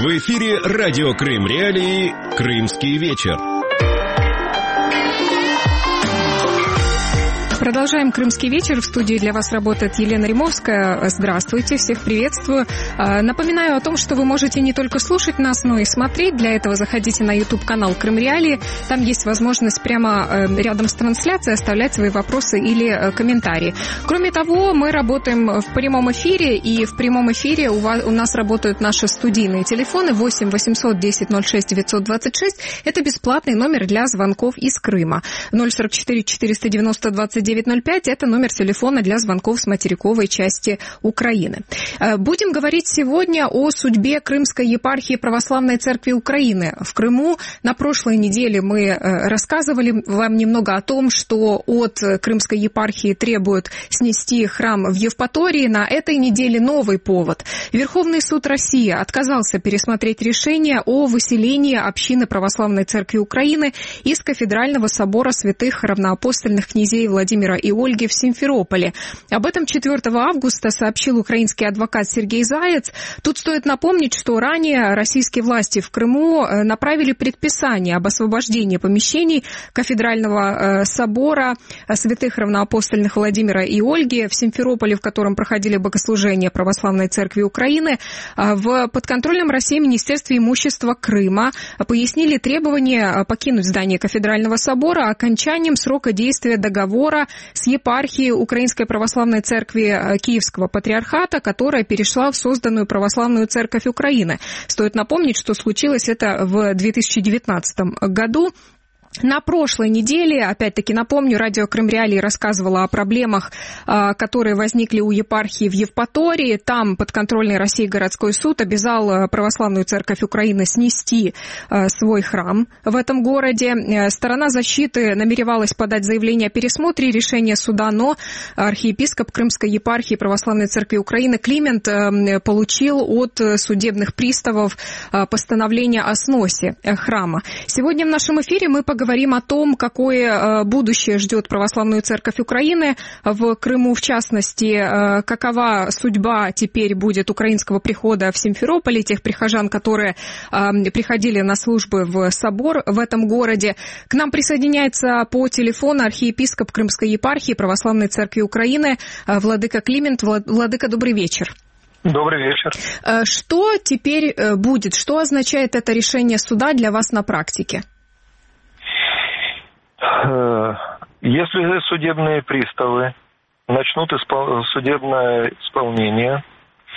В эфире радио Крым Реалии «Крымский вечер». Продолжаем «Крымский вечер». В студии для вас работает Елена Римовская. Здравствуйте, всех приветствую. Напоминаю о том, что вы можете не только слушать нас, но и смотреть. Для этого заходите на YouTube-канал «Крым Реалии». Там есть возможность прямо рядом с трансляцией оставлять свои вопросы или комментарии. Кроме того, мы работаем в прямом эфире, и в прямом эфире у нас работают наши студийные телефоны 8 800 10 06 926. Это бесплатный номер для звонков из Крыма. 044 490 29 05 – это номер телефона для звонков с материковой части Украины. Будем говорить сегодня о судьбе Крымской епархии Православной Церкви Украины в Крыму. На прошлой неделе мы рассказывали вам немного о том, что от Крымской епархии требуют снести храм в Евпатории. На этой неделе новый повод. Верховный суд России отказался пересмотреть решение о выселении общины Православной Церкви Украины из кафедрального собора святых равноапостольных князей Владимира и Ольги в Симферополе. Об этом 4 августа сообщил украинский адвокат Сергей Заяц. Тут стоит напомнить, что ранее российские власти в Крыму направили предписание об освобождении помещений кафедрального собора святых равноапостольных Владимира и Ольги в Симферополе, в котором проходили богослужения Православной Церкви Украины. В подконтрольном России Министерстве имущества Крыма пояснили требование покинуть здание кафедрального собора окончанием срока действия договора с епархией Украинской Православной Церкви Киевского Патриархата, которая перешла в созданную Православную Церковь Украины. Стоит напомнить, что случилось это в 2019 году. На прошлой неделе, опять-таки напомню, радио Крым Реалии рассказывало о проблемах, которые возникли у епархии в Евпатории. Там подконтрольный России городской суд обязал Православную Церковь Украины снести свой храм в этом городе. Сторона защиты намеревалась подать заявление о пересмотре решения суда, но архиепископ Крымской епархии Православной Церкви Украины Климент получил от судебных приставов постановление о сносе храма. Сегодня в нашем эфире мы поговорим о том, какое будущее ждет Православную Церковь Украины в Крыму, в частности, какова судьба теперь будет украинского прихода в Симферополе, тех прихожан, которые приходили на службы в собор в этом городе. К нам присоединяется по телефону архиепископ Крымской епархии Православной Церкви Украины владыка Климент. Владыка, добрый вечер. Добрый вечер. Что теперь будет? Что означает это решение суда для вас на практике? Если судебные приставы начнут судебное исполнение,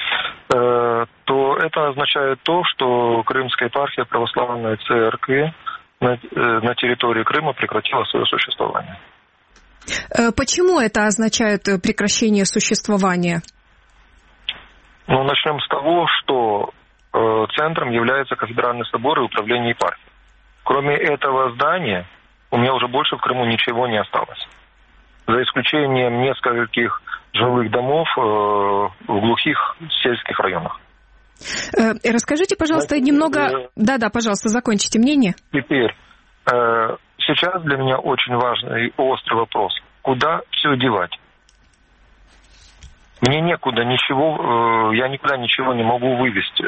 то это означает то, что Крымская епархия Православной Церкви на территории Крыма прекратила свое существование. Почему это означает прекращение существования? Начнем с того, что центром является кафедральный собор и управление епархией. Кроме этого здания, у меня уже больше в Крыму ничего не осталось. За исключением нескольких жилых домов в глухих сельских районах. Расскажите, пожалуйста, немного... Да, пожалуйста, закончите мнение. Теперь, сейчас для меня очень важный и острый вопрос. Куда все девать? Мне некуда ничего, я никуда ничего не могу вывести.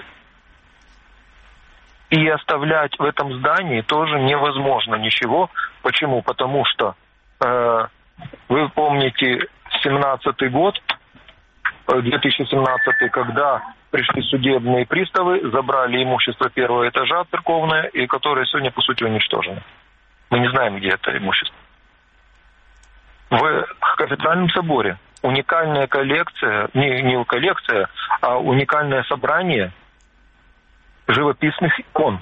И оставлять в этом здании тоже невозможно ничего. Почему? Потому что вы помните 2017 год, 2017, когда пришли судебные приставы, забрали имущество первого этажа церковное, и которое сегодня, по сути, уничтожено. Мы не знаем, где это имущество. В кафедральном соборе уникальная коллекция, не коллекция, а уникальное собрание живописных икон,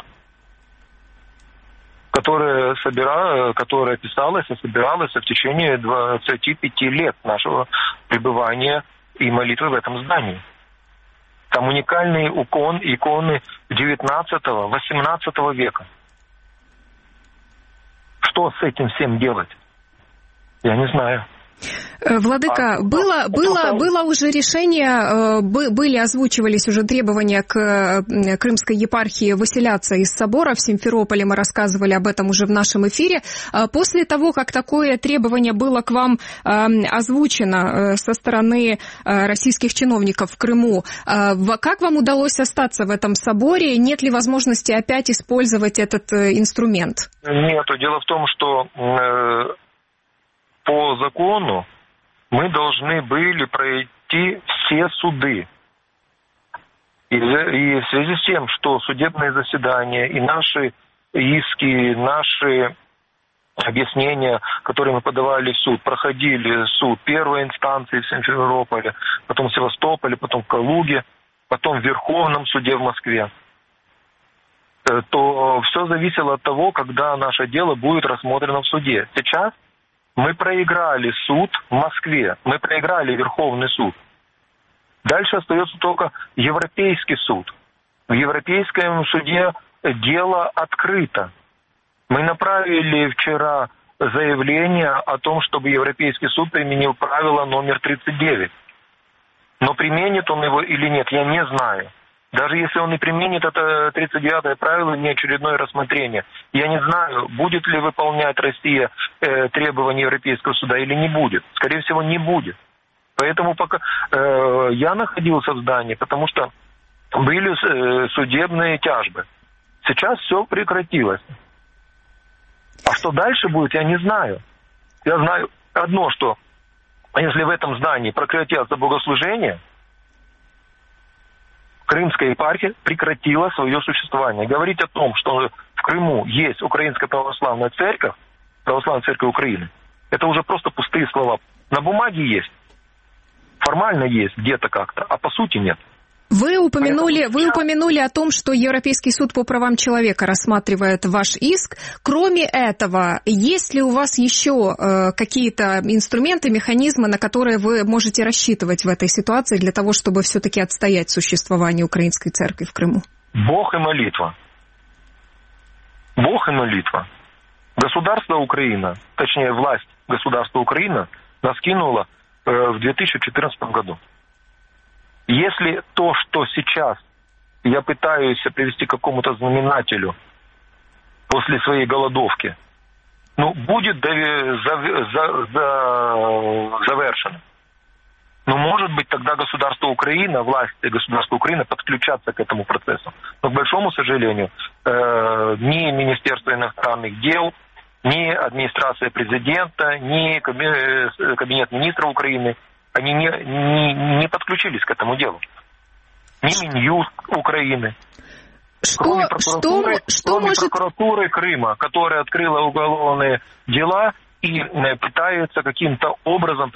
которая писалась и собиралась в течение 25 лет нашего пребывания и молитвы в этом здании. Там уникальные иконы 19-18 века. Что с этим всем делать? Я не знаю. Владыка, было уже решение, озвучивались уже требования к Крымской епархии выселяться из собора в Симферополе, мы рассказывали об этом уже в нашем эфире. После того, как такое требование было к вам озвучено со стороны российских чиновников в Крыму, как вам удалось остаться в этом соборе? Нет ли возможности опять использовать этот инструмент? Нет, дело в том, что по закону мы должны были пройти все суды. И в связи с тем, что судебные заседания и наши иски, наши объяснения, которые мы подавали в суд, проходили суд первой инстанции в Симферополе, потом в Севастополе, потом в Калуге, потом в Верховном суде в Москве, то все зависело от того, когда наше дело будет рассмотрено в суде. Сейчас мы проиграли суд в Москве, мы проиграли Верховный суд. Дальше остается только Европейский суд. В Европейском суде дело открыто. Мы направили вчера заявление о том, чтобы Европейский суд применил правило номер 39. Но применит он его или нет, я не знаю. Даже если он и применит это 39-е правило, не очередное рассмотрение. Я не знаю, будет ли выполнять Россия требования Европейского суда или не будет. Скорее всего, не будет. Поэтому пока я находился в здании, потому что были судебные тяжбы. Сейчас все прекратилось. А что дальше будет, я не знаю. Я знаю одно, что если в этом здании прекратятся богослужения, Крымская епархия прекратила свое существование. Говорить о том, что в Крыму есть Украинская православная церковь Украины, это уже просто пустые слова. На бумаге есть, формально есть где-то как-то, а по сути нет. Вы упомянули о том, что Европейский суд по правам человека рассматривает ваш иск. Кроме этого, есть ли у вас еще какие-то инструменты, механизмы, на которые вы можете рассчитывать в этой ситуации для того, чтобы все-таки отстоять существование Украинской церкви в Крыму? Бог и молитва. Бог и молитва. Государство Украина, точнее власть государства Украина нас кинула в 2014 году. Если то, что сейчас я пытаюсь привести к какому-то знаменателю после своей голодовки, будет завершено. Но, может быть, тогда государство Украина, власть государства Украины подключатся к этому процессу. Но, к большому сожалению, ни Министерство иностранных дел, ни администрация президента, ни Кабинет министров Украины, они не подключились к этому делу. Ни Минюст Украины. Кроме прокуратуры Крыма, которая открыла уголовные дела и пытается каким-то образом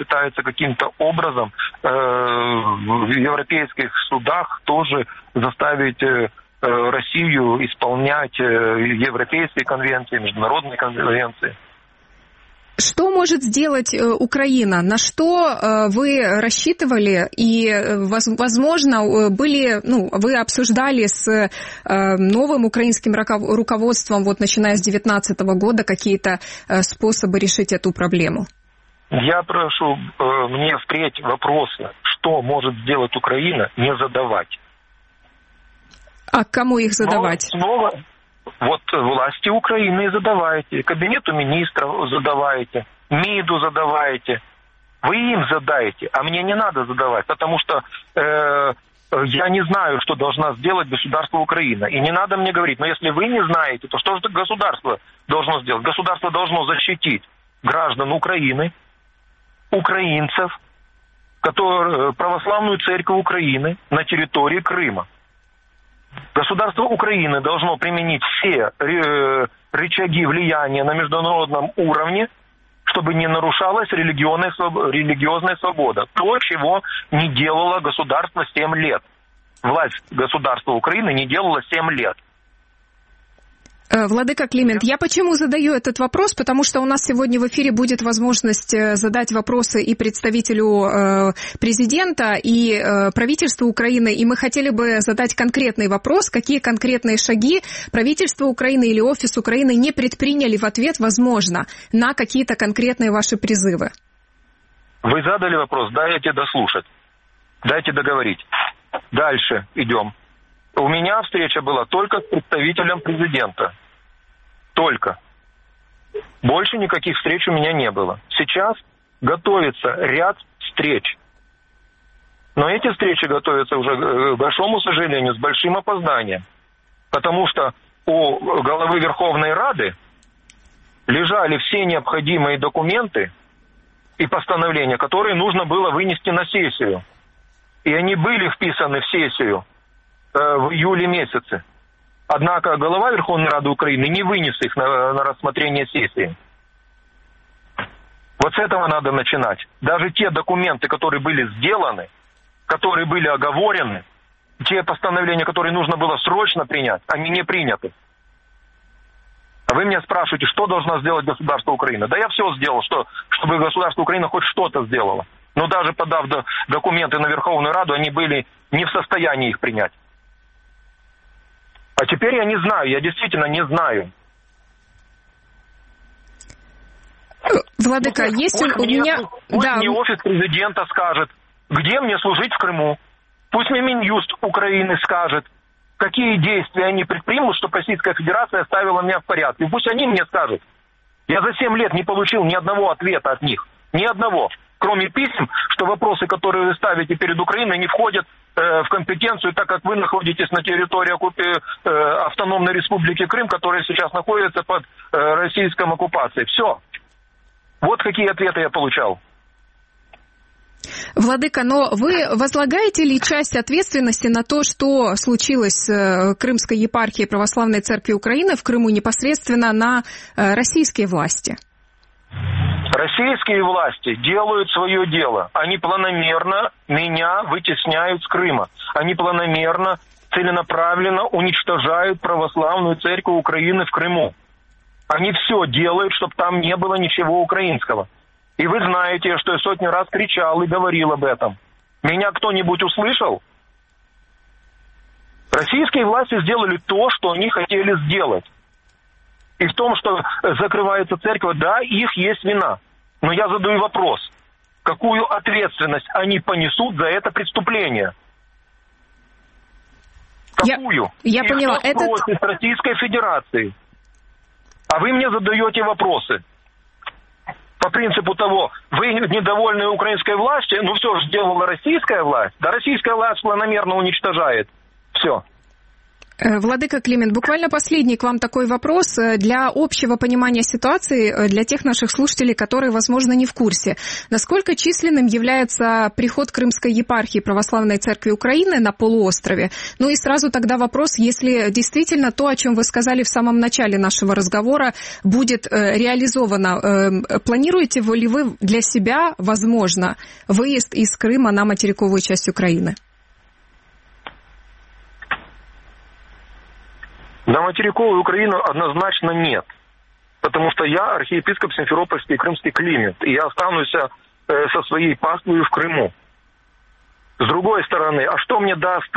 в европейских судах тоже заставить Россию исполнять европейские конвенции, международные конвенции. Что может сделать Украина? На что вы рассчитывали? И, возможно, вы обсуждали с новым украинским руководством, начиная с 2019 года, какие-то способы решить эту проблему? Я прошу мне впредь вопросы, что может сделать Украина, не задавать. А кому их задавать? Снова власти Украины задавайте, Кабинету министров задавайте, МИДу задавайте. Вы им задаете, а мне не надо задавать, потому что я не знаю, что должна сделать государство Украина. И не надо мне говорить, но если вы не знаете, то что же государство должно сделать? Государство должно защитить граждан Украины, украинцев, православную церковь Украины на территории Крыма. Государство Украины должно применить все рычаги влияния на международном уровне, чтобы не нарушалась религиозная свобода. То, чего не делало государство 7 лет. Власть государства Украины не делала 7 лет. Владыка Климент, я почему задаю этот вопрос? Потому что у нас сегодня в эфире будет возможность задать вопросы и представителю президента, и правительству Украины. И мы хотели бы задать конкретный вопрос, какие конкретные шаги правительство Украины или офис Украины не предприняли в ответ, возможно, на какие-то конкретные ваши призывы. В Вы задали вопрос, дайте дослушать, дайте договорить. Дальше идем. У меня встреча была только с представителем президента. Только. Больше никаких встреч у меня не было. Сейчас готовится ряд встреч. Но эти встречи готовятся уже, к большому сожалению, с большим опозданием. Потому что у главы Верховной Рады лежали все необходимые документы и постановления, которые нужно было вынести на сессию. И они были вписаны в сессию в июле месяце. Однако глава Верховной Рады Украины не вынес их на рассмотрение сессии. Вот с этого надо начинать. Даже те документы, которые были сделаны, которые были оговорены, те постановления, которые нужно было срочно принять, они не приняты. А вы меня спрашиваете, что должно сделать государство Украины? Да я все сделал, чтобы государство Украины хоть что-то сделало. Но даже подав документы на Верховную Раду, они были не в состоянии их принять. А теперь я не знаю, я действительно не знаю. Владыка, есть у меня... Пусть мне офис президента скажет, где мне служить в Крыму. Пусть мне Минюст Украины скажет, какие действия они предпримут, чтобы Российская Федерация оставила меня в порядке. Пусть они мне скажут. Я за 7 лет не получил ни одного ответа от них. Ни одного. Кроме писем, что вопросы, которые вы ставите перед Украиной, не входят в компетенцию, так как вы находитесь на территории автономной республики Крым, которая сейчас находится под российской оккупацией. Все. Вот какие ответы я получал. Владыка, но вы возлагаете ли часть ответственности на то, что случилось с Крымской епархией Православной Церкви Украины в Крыму непосредственно на российские власти? Российские власти делают свое дело. Они планомерно меня вытесняют с Крыма. Они планомерно, целенаправленно уничтожают Православную Церковь Украины в Крыму. Они все делают, чтобы там не было ничего украинского. И вы знаете, что я сотни раз кричал и говорил об этом. Меня кто-нибудь услышал? Российские власти сделали то, что они хотели сделать. И в том, что закрывается церковь, да, их есть вина. Но я задаю вопрос. Какую ответственность они понесут за это преступление? Какую? Я поняла. Кто просит Российской Федерации? А вы мне задаете вопросы. По принципу того, вы недовольны украинской властью, ну все же сделала российская власть. Да российская власть планомерно уничтожает. Все. Владыка Климент, буквально последний к вам такой вопрос для общего понимания ситуации, для тех наших слушателей, которые, возможно, не в курсе. Насколько численным является приход Крымской епархии Православной Церкви Украины на полуострове? Ну и сразу тогда вопрос, если действительно то, о чем вы сказали в самом начале нашего разговора, будет реализовано, планируете ли вы для себя, возможно, выезд из Крыма на материковую часть Украины? На материковую Украину однозначно нет. Потому что я архиепископ Симферопольский и Крымский Климент. И я останусь со своей паствою в Крыму. С другой стороны, а что мне даст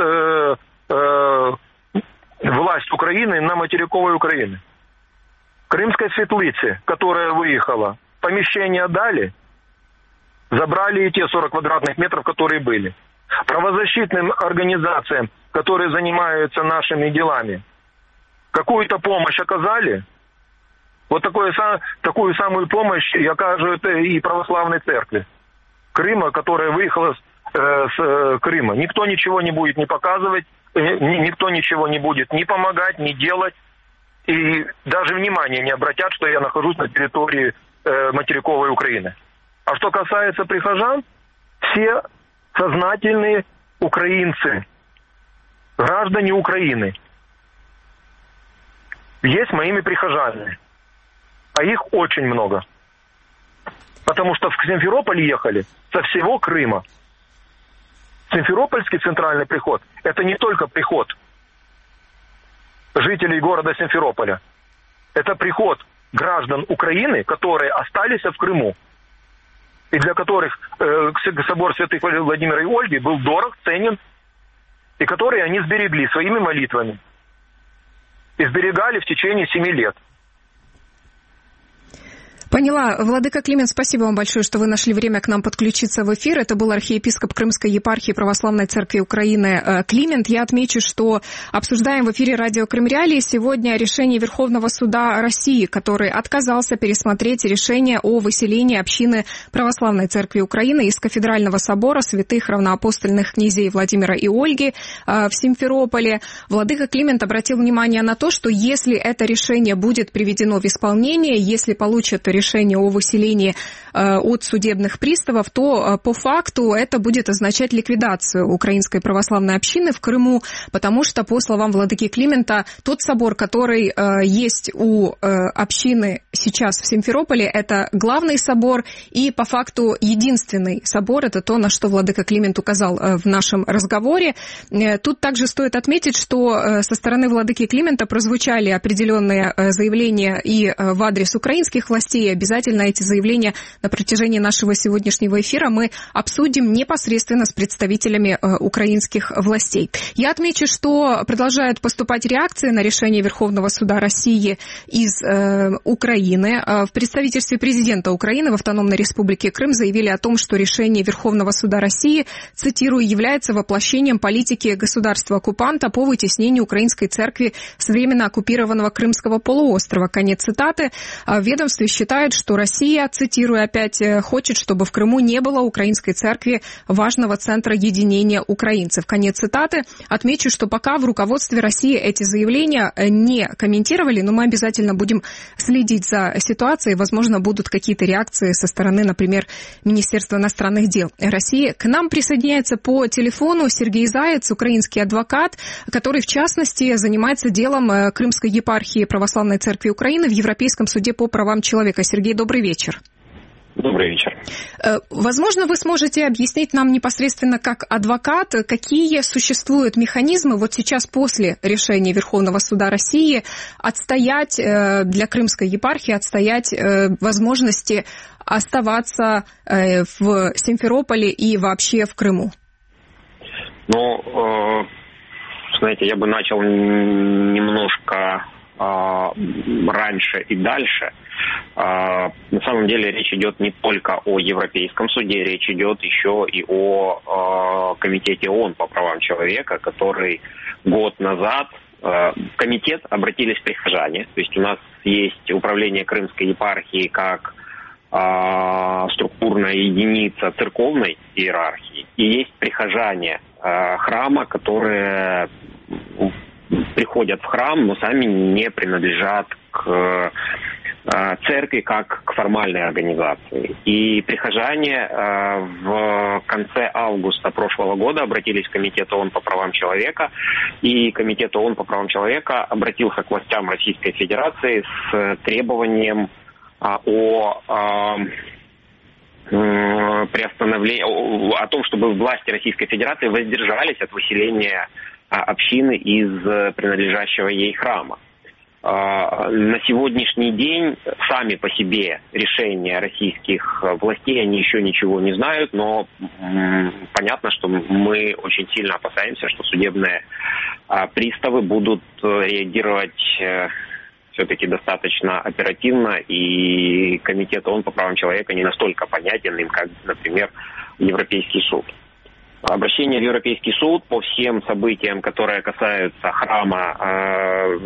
власть Украины на материковой Украине? Крымской Светлице, которая выехала, помещения дали, забрали и те 40 квадратных метров, которые были. Правозащитным организациям, которые занимаются нашими делами, какую-то помощь оказали? Вот такую самую помощь и окажут и православной церкви Крыма, которая выехала с Крыма. Никто ничего не будет не показывать, никто ничего не будет ни помогать, ни делать. И даже внимания не обратят, что я нахожусь на территории материковой Украины. А что касается прихожан, все сознательные украинцы, граждане Украины, есть моими прихожанами. А их очень много. Потому что в Симферополь ехали со всего Крыма. Симферопольский центральный приход – это не только приход жителей города Симферополя. Это приход граждан Украины, которые остались в Крыму. И для которых собор святых Владимира и Ольги был дорог, ценен. И которые они сберегли своими молитвами. И сберегали в течение 7 лет. Поняла. Владыка Климент, спасибо вам большое, что вы нашли время к нам подключиться в эфир. Это был архиепископ Крымской епархии Православной Церкви Украины Климент. Я отмечу, что обсуждаем в эфире радио Крым Реалии сегодня решение Верховного суда России, который отказался пересмотреть решение о выселении общины Православной Церкви Украины из Кафедрального собора святых равноапостольных князей Владимира и Ольги в Симферополе. Владыка Климент обратил внимание на то, что если это решение будет приведено в исполнение, если получат решение о выселении от судебных приставов, то по факту это будет означать ликвидацию Украинской православной общины в Крыму, потому что, по словам владыки Климента, тот собор, который есть у общины сейчас в Симферополе, это главный собор и по факту единственный собор, это то, на что владыка Климент указал в нашем разговоре. Тут также стоит отметить, что со стороны владыки Климента прозвучали определенные заявления и в адрес украинских властей. Обязательно эти заявления на протяжении нашего сегодняшнего эфира мы обсудим непосредственно с представителями украинских властей. Я отмечу, что продолжают поступать реакции на решение Верховного суда России из Украины. В представительстве президента Украины в Автономной Республике Крым заявили о том, что решение Верховного суда России, цитирую, является воплощением политики государства-оккупанта по вытеснению украинской церкви с временно оккупированного Крымского полуострова. Конец цитаты. В ведомстве считают, что Россия, цитирую опять, хочет, чтобы в Крыму не было украинской церкви, важного центра единения украинцев. Конец цитаты. Отмечу, что пока в руководстве России эти заявления не комментировали, но мы обязательно будем следить за ситуацией. Возможно, будут какие-то реакции со стороны, например, Министерства иностранных дел России. К нам присоединяется по телефону Сергей Заяц, украинский адвокат, который, в частности, занимается делом Крымской епархии Православной Церкви Украины в Европейском суде по правам человека. Сергей, добрый вечер. Добрый вечер. Возможно, вы сможете объяснить нам непосредственно как адвокат, какие существуют механизмы вот сейчас после решения Верховного суда России отстоять для Крымской епархии, отстоять возможности оставаться в Симферополе и вообще в Крыму? Ну, знаете, я бы начал немножко раньше и дальше. На самом деле речь идет не только о Европейском суде, речь идет еще и о Комитете ООН по правам человека, который год назад в комитет обратились прихожане. То есть у нас есть управление Крымской епархии как структурная единица церковной иерархии, и есть прихожане храма, которые приходят в храм, но сами не принадлежат к церкви как к формальной организации. И прихожане в конце августа прошлого года обратились к Комитету ООН по правам человека, и Комитет ООН по правам человека обратился к властям Российской Федерации с требованием о о том, чтобы власти Российской Федерации воздержались от выселения общины из принадлежащего ей храма. На сегодняшний день сами по себе решения российских властей, они еще ничего не знают, но понятно, что мы очень сильно опасаемся, что судебные приставы будут реагировать все-таки достаточно оперативно, и Комитет ООН по правам человека не настолько понятен им, как, например, Европейский суд. Обращение в Европейский суд по всем событиям, которые касаются храма,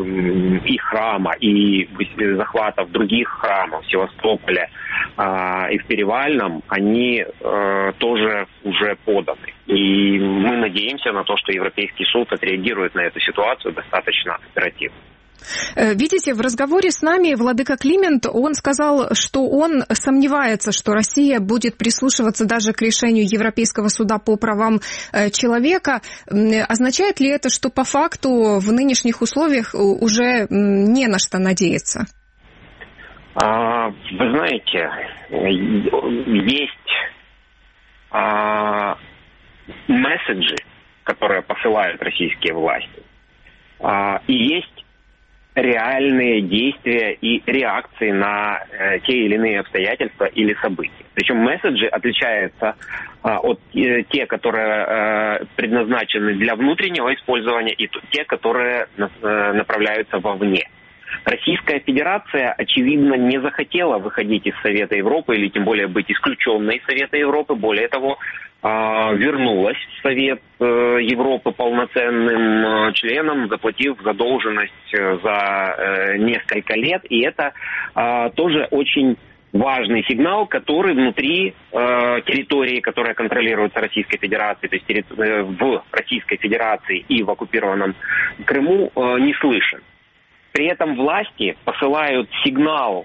и захватов других храмов в Севастополе и в Перевальном, они тоже уже поданы. И мы надеемся на то, что Европейский суд отреагирует на эту ситуацию достаточно оперативно. Видите, в разговоре с нами владыка Климент, он сказал, что он сомневается, что Россия будет прислушиваться даже к решению Европейского суда по правам человека. Означает ли это, что по факту в нынешних условиях уже не на что надеяться? Вы знаете, есть месседжи, которые посылают российские власти, и есть реальные действия и реакции на те или иные обстоятельства или события. Причем месседжи отличаются от те, которые предназначены для внутреннего использования, и те, которые направляются вовне. Российская Федерация, очевидно, не захотела выходить из Совета Европы или тем более быть исключенной из Совета Европы. Более того, вернулась в Совет Европы полноценным членом, заплатив задолженность за несколько лет. И это тоже очень важный сигнал, который внутри территории, которая контролируется Российской Федерацией, то есть в Российской Федерации и в оккупированном Крыму, не слышен. При этом власти посылают сигнал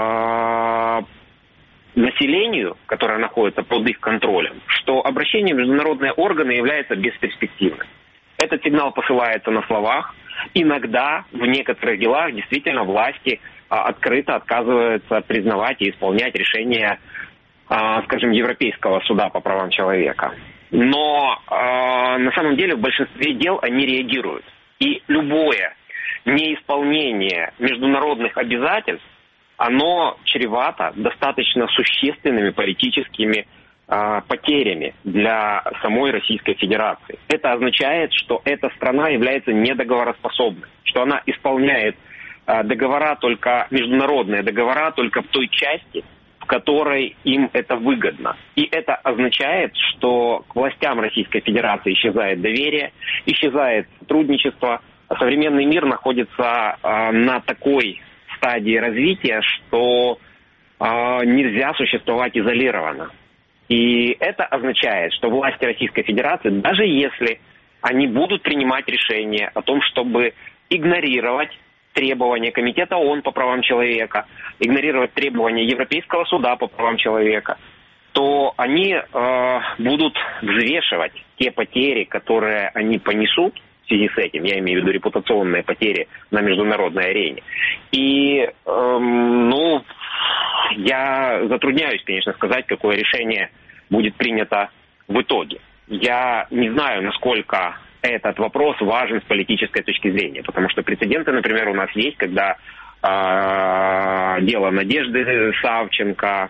населению, которое находится под их контролем, что обращение в международные органы является бесперспективным. Этот сигнал посылается на словах. Иногда в некоторых делах действительно власти открыто отказываются признавать и исполнять решения, скажем, Европейского суда по правам человека. Но на самом деле в большинстве дел они реагируют. И любое неисполнение международных обязательств, оно чревато достаточно существенными политическими потерями для самой Российской Федерации. Это означает, что эта страна является недоговороспособной, что она исполняет договора только, международные договора только в той части, в которой им это выгодно. И это означает, что к властям Российской Федерации исчезает доверие, исчезает сотрудничество. Современный мир находится на такой стадии развития, что нельзя существовать изолированно. И это означает, что власти Российской Федерации, даже если они будут принимать решения о том, чтобы игнорировать требования Комитета ООН по правам человека, игнорировать требования Европейского суда по правам человека, то они будут взвешивать те потери, которые они понесут в связи с этим, я имею в виду репутационные потери на международной арене. И, я затрудняюсь, конечно, сказать, какое решение будет принято в итоге. Я не знаю, насколько этот вопрос важен с политической точки зрения, потому что прецеденты, например, у нас есть, когда дело Надежды Савченко,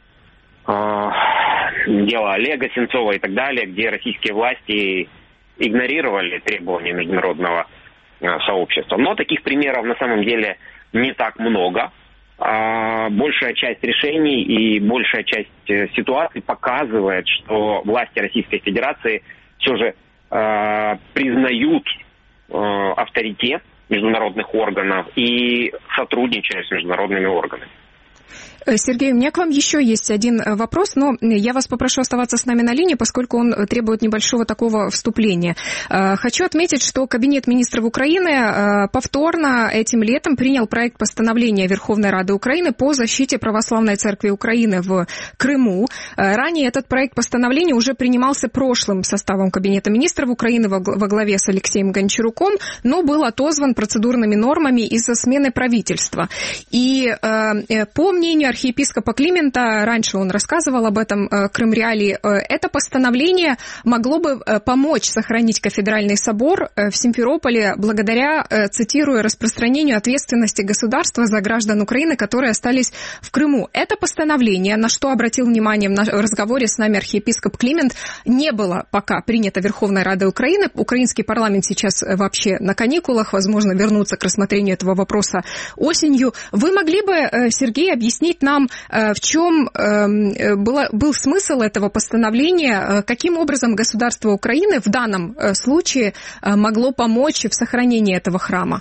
дело Олега Сенцова и так далее, где российские власти игнорировали требования международного сообщества. Но таких примеров на самом деле не так много. Большая часть решений и большая часть ситуаций показывает, что власти Российской Федерации все же признают авторитет международных органов и сотрудничают с международными органами. Сергей, у меня к вам еще есть один вопрос, но я вас попрошу оставаться с нами на линии, поскольку он требует небольшого такого вступления. Хочу отметить, что Кабинет министров Украины повторно этим летом принял проект постановления Верховной Рады Украины по защите Православной Церкви Украины в Крыму. Ранее этот проект постановления уже принимался прошлым составом Кабинета министров Украины во главе с Алексеем Гончаруком, но был отозван процедурными нормами из-за смены правительства. И по мнению архиепископа Климента, раньше он рассказывал об этом Крым-Реалии, это постановление могло бы помочь сохранить кафедральный собор в Симферополе благодаря, цитирую, распространению ответственности государства за граждан Украины, которые остались в Крыму. Это постановление, на что обратил внимание в разговоре с нами архиепископ Климент, не было пока принято Верховной Радой Украины. Украинский парламент сейчас вообще на каникулах, возможно, вернуться к рассмотрению этого вопроса осенью. Вы могли бы, Сергей, объяснить нам, в чем был смысл этого постановления, каким образом государство Украины в данном случае могло помочь в сохранении этого храма?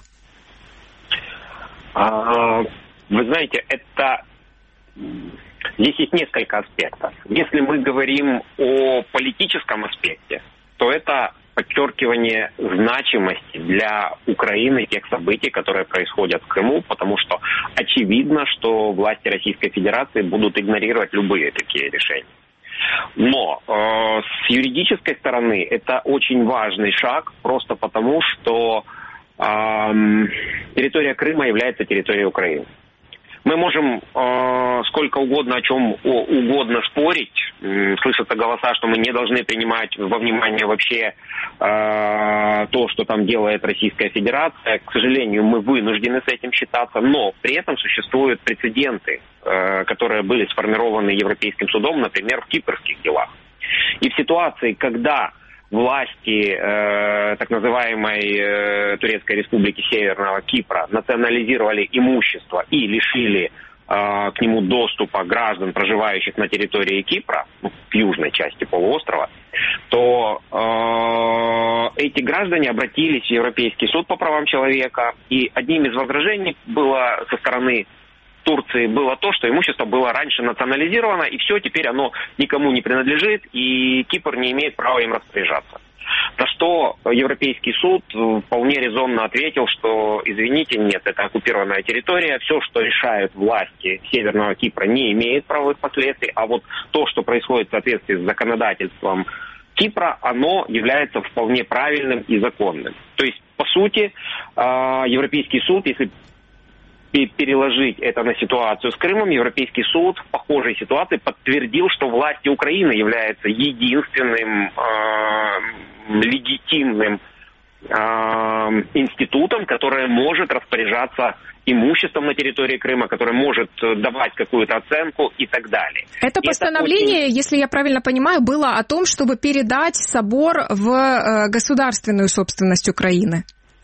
Вы знаете, здесь есть несколько аспектов. Если мы говорим о политическом аспекте, то это подчеркивание значимости для Украины тех событий, которые происходят в Крыму, потому что очевидно, что власти Российской Федерации будут игнорировать любые такие решения. Но с юридической стороны это очень важный шаг, просто потому что территория Крыма является территорией Украины. Мы можем сколько угодно, о чем угодно спорить. Слышатся голоса, что мы не должны принимать во внимание вообще то, что там делает Российская Федерация. К сожалению, мы вынуждены с этим считаться, но при этом существуют прецеденты, которые были сформированы Европейским судом, например, в кипрских делах. И в ситуации, когда власти так называемой Турецкой Республики Северного Кипра национализировали имущество и лишили к нему доступа граждан, проживающих на территории Кипра, в южной части полуострова, то эти граждане обратились в Европейский суд по правам человека, и одним из возражений было со стороны Турции было то, что имущество было раньше национализировано, и все, теперь оно никому не принадлежит, и Кипр не имеет права им распоряжаться. На что Европейский суд вполне резонно ответил, что, извините, нет, это оккупированная территория, все, что решают власти Северного Кипра, не имеет правовых последствий, а вот то, что происходит в соответствии с законодательством Кипра, оно является вполне правильным и законным. То есть, по сути, Европейский суд, если переложить это на ситуацию с Крымом, Европейский суд в похожей ситуации подтвердил, что власти Украины являются единственным легитимным институтом, который может распоряжаться имуществом на территории Крыма, который может давать какую-то оценку и так далее. Это постановление, если я правильно понимаю, было о том, чтобы передать собор в государственную собственность Украины.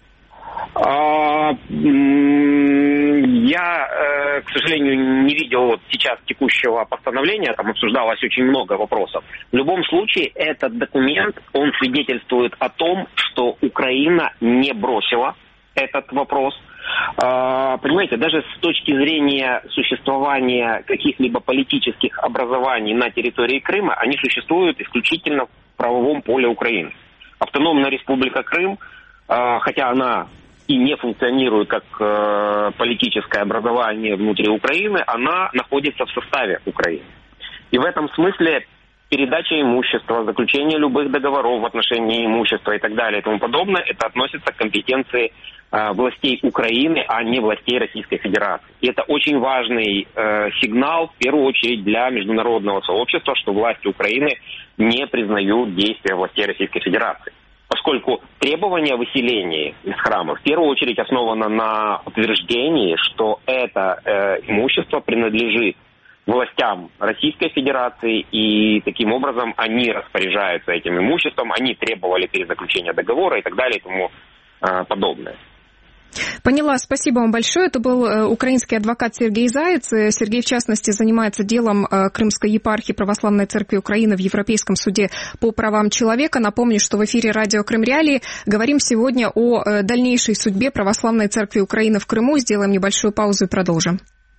Я, к сожалению, не видел вот сейчас текущего постановления, там обсуждалось очень много вопросов. В любом случае, этот документ, он свидетельствует о том, что Украина не бросила этот вопрос. Понимаете, даже с точки зрения существования каких-либо политических образований на территории Крыма, они существуют исключительно в правовом поле Украины. Автономная республика Крым, хотя она и не функционирует как политическое образование внутри Украины, она находится в составе Украины. И в этом смысле передача имущества, заключение любых договоров в отношении имущества и так далее и тому подобное, это относится к компетенции властей Украины, а не властей Российской Федерации. И это очень важный сигнал, в первую очередь, для международного сообщества, что власти Украины не признают действия властей Российской Федерации. Поскольку требование о выселении из храма в первую очередь основано на утверждении, что это имущество принадлежит властям Российской Федерации, и таким образом они распоряжаются этим имуществом, они требовали перезаключения договора и так далее и тому подобное. Поняла, спасибо вам большое. Это был украинский адвокат Сергей Заяц. Сергей, в частности, занимается делом Крымской епархии Православной Церкви Украины в Европейском суде по правам человека. Напомню, что в эфире радио Крым Реалии говорим сегодня о дальнейшей судьбе Православной Церкви Украины в Крыму. Сделаем небольшую паузу и продолжим.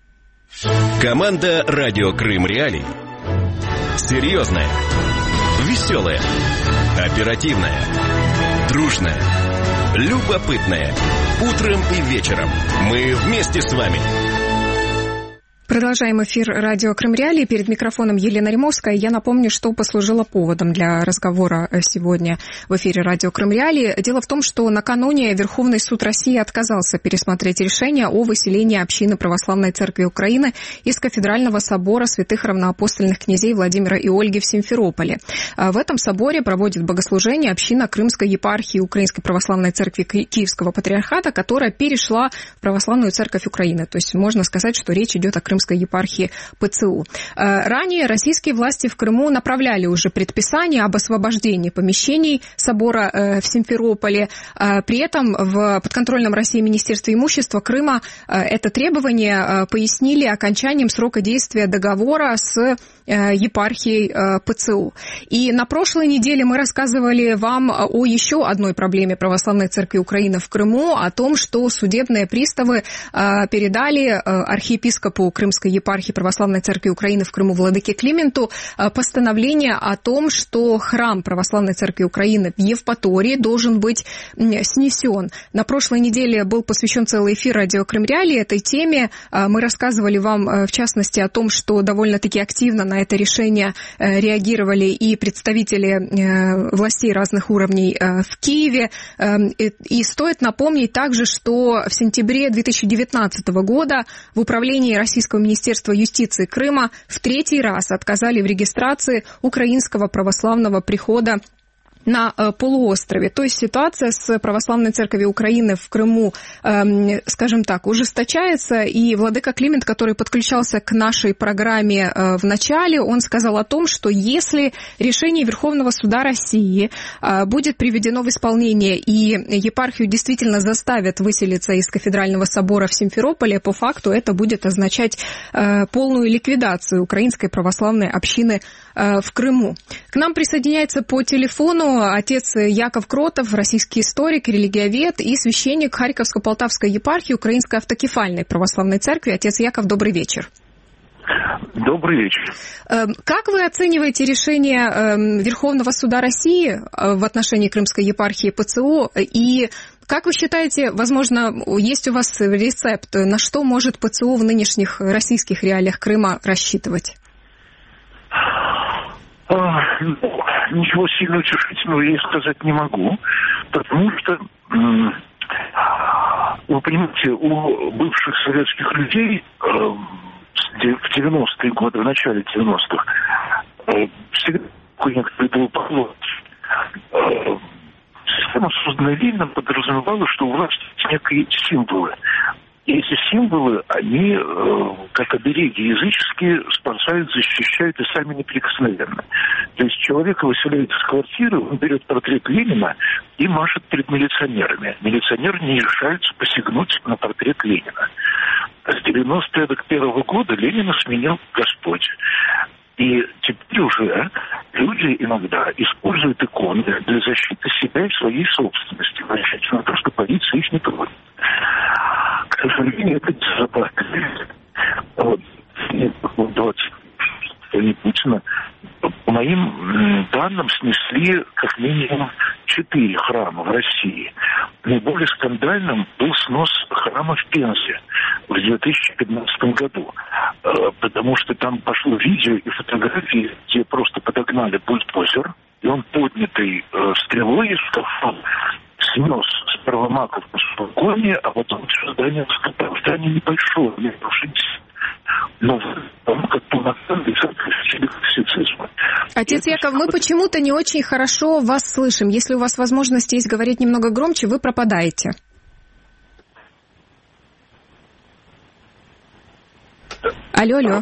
Команда «Радио Крым Реалии». Серьезная, веселая, оперативная, дружная, любопытная. Утром и вечером мы вместе с вами. Продолжаем эфир радио Крым Реалии. Перед микрофоном Елена Римовская. Я напомню, что послужило поводом для разговора сегодня в эфире радио Крым Реалии. Дело в том, что накануне Верховный суд России отказался пересмотреть решение о выселении общины Православной Церкви Украины из Кафедрального собора святых равноапостольных князей Владимира и Ольги в Симферополе. В этом соборе проводит богослужение община Крымской епархии Украинской Православной Церкви Киевского Патриархата, которая перешла в Православную Церковь Украины. То есть можно сказать, что речь идет о Крымской епархии ПЦУ. Ранее российские власти в Крыму направляли уже предписание об освобождении помещений собора в Симферополе. При этом в подконтрольном России Министерстве имущества Крыма это требование пояснили окончанием срока действия договора с епархией ПЦУ. И на прошлой неделе мы рассказывали вам о еще одной проблеме Православной Церкви Украины в Крыму, о том, что судебные приставы передали архиепископу Крымской епархии Православной Церкви Украины в Крыму владыке Клименту постановление о том, что храм Православной Церкви Украины в Евпатории должен быть снесен. На прошлой неделе был посвящен целый эфир радио Крым Реалии этой теме. Мы рассказывали вам, в частности, о том, что довольно-таки активно на это решение реагировали и представители властей разных уровней в Киеве. И стоит напомнить также, что в сентябре 2019 года в управлении Российского Министерства юстиции Крыма в третий раз отказали в регистрации Украинского православного прихода на полуострове. То есть ситуация с Православной Церковью Украины в Крыму, скажем так, ужесточается, и владыка Климент, который подключался к нашей программе в начале, он сказал о том, что если решение Верховного Суда России будет приведено в исполнение и епархию действительно заставят выселиться из Кафедрального собора в Симферополе, по факту это будет означать полную ликвидацию украинской православной общины в Крыму. К нам присоединяется по телефону отец Яков Кротов, российский историк, религиовед и священник Харьковско-Полтавской епархии Украинской автокефальной православной церкви. Отец Яков, добрый вечер. Добрый вечер. Как вы оцениваете решение Верховного Суда России в отношении Крымской епархии ПЦУ? И как вы считаете, возможно, есть у вас рецепт, на что может ПЦУ в нынешних российских реалиях Крыма рассчитывать? Ничего сильно утешительного я сказать не могу, потому что, вы понимаете, у бывших советских людей в 90-е годы, в начале 90-х, всегда некоторые идолопоклонцы. Система, созданная Лениным, подразумевала, что у власти есть некие символы. И эти символы, они, как обереги языческие, спасают, защищают и сами неприкосновенны. То есть человека выселяют из квартиры, он берет портрет Ленина и машет перед милиционерами. Милиционеры не решаются посягнуть на портрет Ленина. С 91 года Ленина сменил Господь. И теперь уже люди иногда используют иконы для защиты себя и своей собственности, в расчете на то, что полиция их не трогает. К сожалению, это безопасно. Вот. 20 Путина, по моим данным, снесли как минимум 4 храма в России. Наиболее скандальным был снос храма в Пензе в 2015 году. Потому что там пошло видео и фотографии, где просто подогнали бульдозер, и он, поднятый стрелой из кафа, снес сперва Маковку спокойнее, а потом все здание раскатал. Здание небольшое, но как полноценный церковь классицизма. Отец Яков, мы почему-то не очень хорошо вас слышим. Если у вас возможность есть говорить немного громче, вы пропадаете. Алло.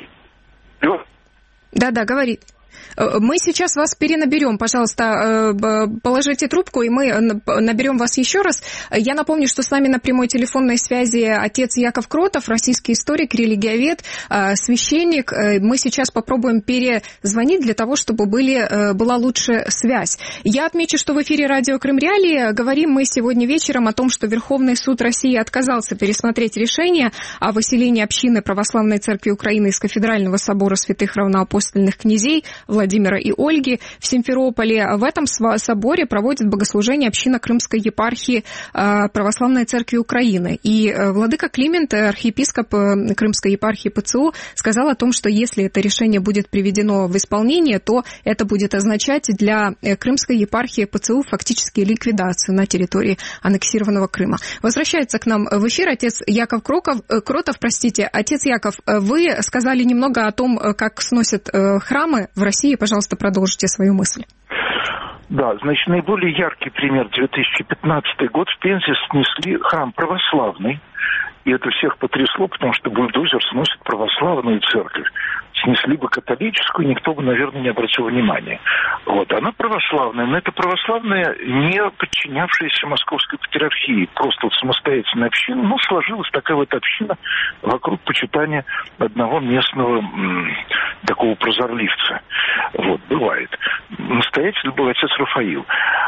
Да, говорит. Мы сейчас вас перенаберем. Пожалуйста, положите трубку, и мы наберем вас еще раз. Я напомню, что с нами на прямой телефонной связи отец Яков Кротов, российский историк, религиовед, священник. Мы сейчас попробуем перезвонить для того, чтобы была лучше связь. Я отмечу, что в эфире радио Крым Реалии говорим мы сегодня вечером о том, что Верховный суд России отказался пересмотреть решение о выселении общины Православной Церкви Украины из Кафедрального собора святых равноапостольных князей Владимира и Ольги в Симферополе. В этом соборе проводит богослужение община Крымской епархии Православной Церкви Украины. И владыка Климент, архиепископ Крымской епархии ПЦУ, сказал о том, что если это решение будет приведено в исполнение, то это будет означать для Крымской епархии ПЦУ фактически ликвидацию на территории аннексированного Крыма. Возвращается к нам в эфир отец Яков Кротов. Отец Яков, вы сказали немного о том, как сносят храмы в России. Пожалуйста, продолжите свою мысль. Да, значит, наиболее яркий пример 2015 год. В Пензе снесли храм православный. И это всех потрясло, потому что бульдозер сносит православную церковь. Снесли бы католическую, никто бы, наверное, не обратил внимания. Вот, она православная, но это православная, не подчинявшаяся Московской патриархии, просто вот самостоятельная община. Ну, сложилась такая вот община вокруг почитания одного местного такого прозорливца. Вот, бывает. Настоятель был отец Рафаил.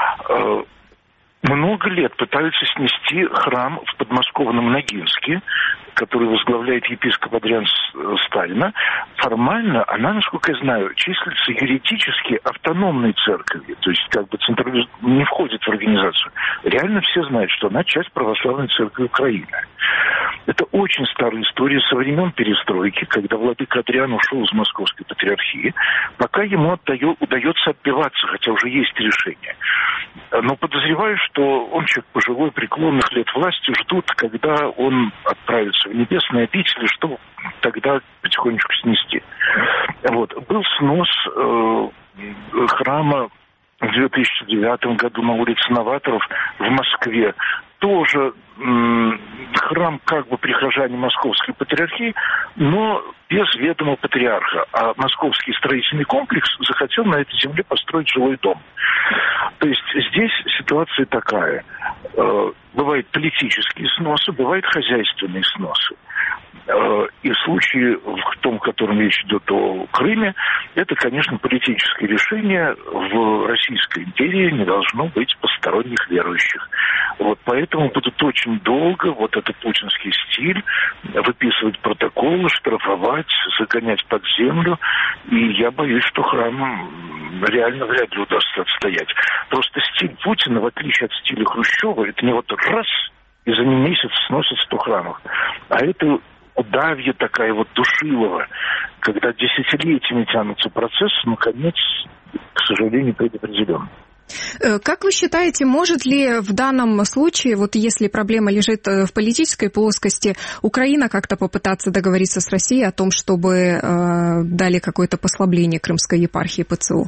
Много лет пытаются снести храм в подмосковном Ногинске, который возглавляет епископ Адриан Сталина. Формально она, насколько я знаю, числится юридически автономной церковью, то есть как бы не входит в организацию. Реально все знают, что она часть православной церкви Украины. Это очень старая история со времен перестройки, когда владыка Адриан ушел из Московской патриархии, пока ему удается отбиваться, хотя уже есть решение. Но подозреваю, что он человек пожилой, преклонных лет власти, ждут, когда он отправится в небесные обители, чтобы тогда потихонечку снести. Вот. Был снос храма в 2009 году на улице Новаторов в Москве. Тоже храм как бы прихожане Московской патриархии, но без ведома патриарха. А Московский строительный комплекс захотел на этой земле построить жилой дом. То есть здесь ситуация такая. Бывают политические сносы, бывают хозяйственные сносы. И в случае, в том, в котором речь идет о Крыме, это, конечно, политическое решение. В Российской империи не должно быть посторонних верующих. Вот поэтому будут очень долго вот этот путинский стиль выписывать протоколы, штрафовать, загонять под землю. И я боюсь, что храм реально вряд ли удастся отстоять. Просто стиль Путина, в отличие от стиля Хрущева, это не вот раз и за месяц сносят 100 храмов. А это удавье такая вот душилова, когда десятилетиями тянутся процессы, но конец, к сожалению, предопределен. Как вы считаете, может ли в данном случае, вот если проблема лежит в политической плоскости, Украина как-то попытаться договориться с Россией о том, чтобы дали какое-то послабление Крымской епархии ПЦУ?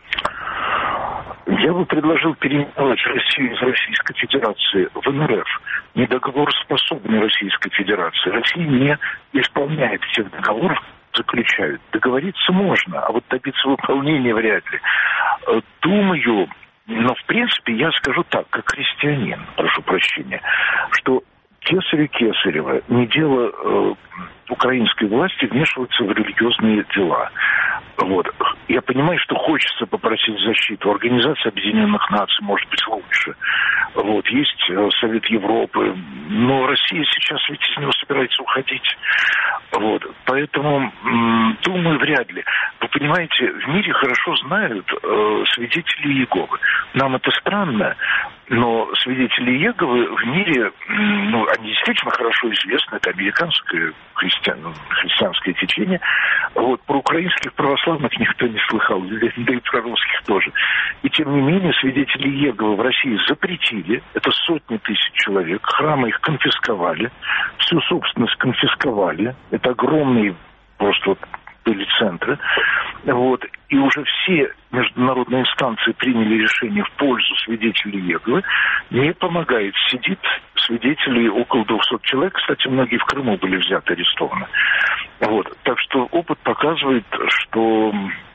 Я бы предложил переименовать Россию из Российской Федерации в НРФ, недоговороспособной Российской Федерации. Россия не исполняет всех договоров, заключают. Договориться можно, а вот добиться выполнения вряд ли. Думаю, но в принципе я скажу так, как христианин, прошу прощения, что кесарю кесарева, не дело украинской власти вмешиваться в религиозные дела. Вот. Я понимаю, что хочется попросить защиту. Организация Объединенных Наций может быть лучше. Вот. Есть Совет Европы. Но Россия сейчас ведь из него собирается уходить. Вот. Поэтому, думаю, вряд ли. Вы понимаете, в мире хорошо знают свидетели Иеговы. Нам это странно, но свидетели Иеговы в мире, они действительно хорошо известны. Это американское христианское течение. Вот. Про украинских православных никто не слыхал, да и про русских тоже. И тем не менее, свидетели Иеговы в России запретили. Это сотни тысяч человек. Храмы их конфисковали. Всю собственность конфисковали. Это огромные просто были центры. Вот. И уже все международные инстанции приняли решение в пользу свидетелей Иеговы. Не помогает. Сидит свидетелей около 200 человек. Кстати, многие в Крыму были взяты, арестованы. Вот. Так что опыт показывает, что,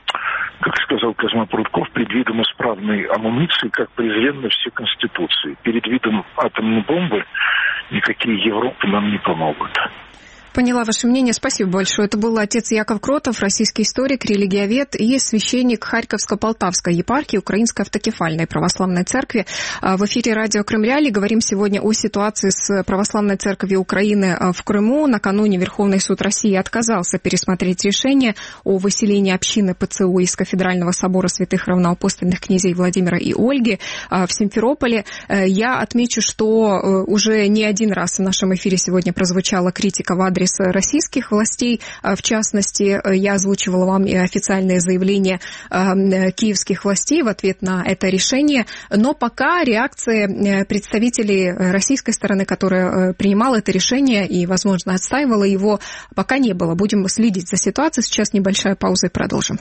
как сказал Козьма Прутков, перед видом исправной амуниции, как презренны все конституции. Перед видом атомной бомбы никакие Европы нам не помогут. Поняла ваше мнение. Спасибо большое. Это был отец Яков Кротов, российский историк, религиовед и священник Харьковско-Полтавской епархии Украинской автокефальной православной церкви. В эфире радио Крым Реалии говорим сегодня о ситуации с православной церковью Украины в Крыму. Накануне Верховный суд России отказался пересмотреть решение о выселении общины ПЦУ из Кафедрального собора святых равноапостольных князей Владимира и Ольги в Симферополе. Я отмечу, что уже не один раз в нашем эфире сегодня прозвучала критика в адрес российских властей. В частности, я озвучивала вам и официальные заявления киевских властей в ответ на это решение. Но пока реакции представителей российской стороны, которая принимала это решение и, возможно, отстаивала его, пока не было. Будем следить за ситуацией. Сейчас небольшая пауза и продолжим.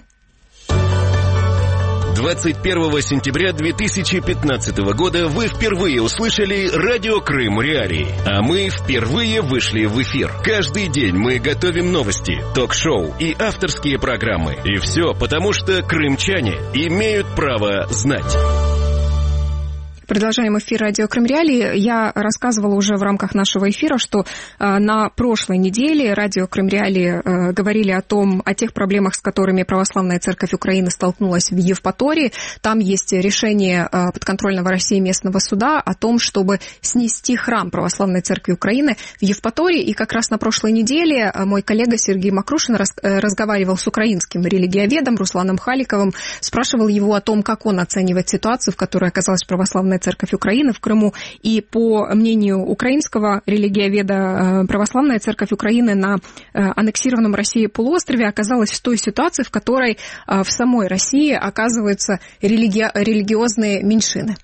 21 сентября 2015 года вы впервые услышали радио Крым Реалии, а мы впервые вышли в эфир. Каждый день мы готовим новости, ток-шоу и авторские программы. И все потому, что крымчане имеют право знать. Продолжаем эфир радио Крым Реалии. Я рассказывала уже в рамках нашего эфира, что на прошлой неделе радио Крым Реалии говорили о тех проблемах, с которыми Православная Церковь Украины столкнулась в Евпатории. Там есть решение подконтрольного России местного суда о том, чтобы снести храм Православной Церкви Украины в Евпатории. И как раз на прошлой неделе мой коллега Сергей Макрушин разговаривал с украинским религиоведом Русланом Халиковым, спрашивал его о том, как он оценивает ситуацию, в которой оказалась Православная Церковь Украины в Крыму. И по мнению украинского религиоведа, Православная Церковь Украины на аннексированном Россией полуострове оказалась в той ситуации, в которой в самой России оказываются религиозные меньшины.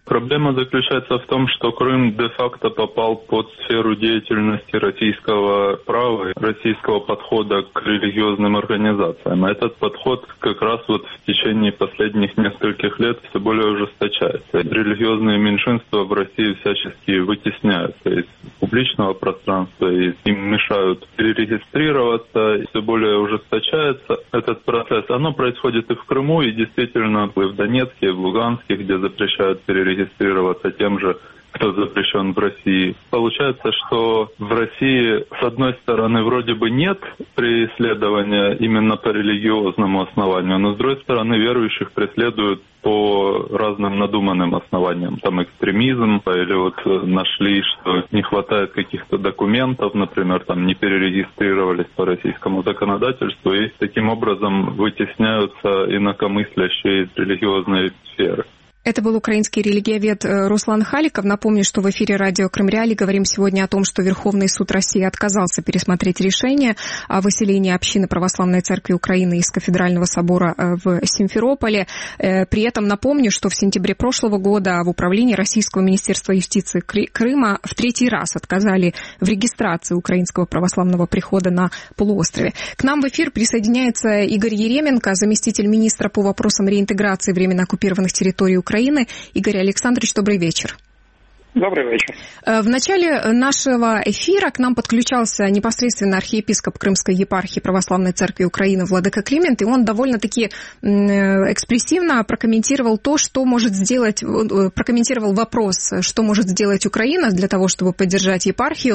Проблема заключается в том, что Крым де-факто попал под сферу деятельности российского права, российского подхода к религиозным организациям. Этот подход как раз вот в течение последних нескольких лет все более ужесточается. Религиозные меньшинства в России всячески вытесняются из публичного пространства, и им мешают перерегистрироваться, и все более ужесточается этот процесс. Оно происходит и в Крыму, и действительно и в Донецке, и в Луганске, где запрещают перерегистрироваться тем же, кто запрещен в России. Получается, что в России, с одной стороны, вроде бы нет преследования именно по религиозному основанию, но с другой стороны, верующих преследуют по разным надуманным основаниям. Там экстремизм, или вот нашли, что не хватает каких-то документов, например, там не перерегистрировались по российскому законодательству, и таким образом вытесняются инакомыслящие из религиозной сферы. Это был украинский религиовед Руслан Халиков. Напомню, что в эфире радио Крым Реалии говорим сегодня о том, что Верховный суд России отказался пересмотреть решение о выселении общины Православной Церкви Украины из Кафедрального собора в Симферополе. При этом напомню, что в сентябре прошлого года в управлении Российского министерства юстиции Крыма в третий раз отказали в регистрации украинского православного прихода на полуострове. К нам в эфир присоединяется Игорь Еременко, заместитель министра по вопросам реинтеграции временно оккупированных территорий Украины. Игорь Александрович, добрый вечер. Добрый вечер. В начале нашего эфира к нам подключался непосредственно архиепископ Крымской епархии Православной Церкви Украины владыка Климент, и он довольно-таки экспрессивно прокомментировал то, что может сделать, прокомментировал вопрос, что может сделать Украина для того, чтобы поддержать епархию.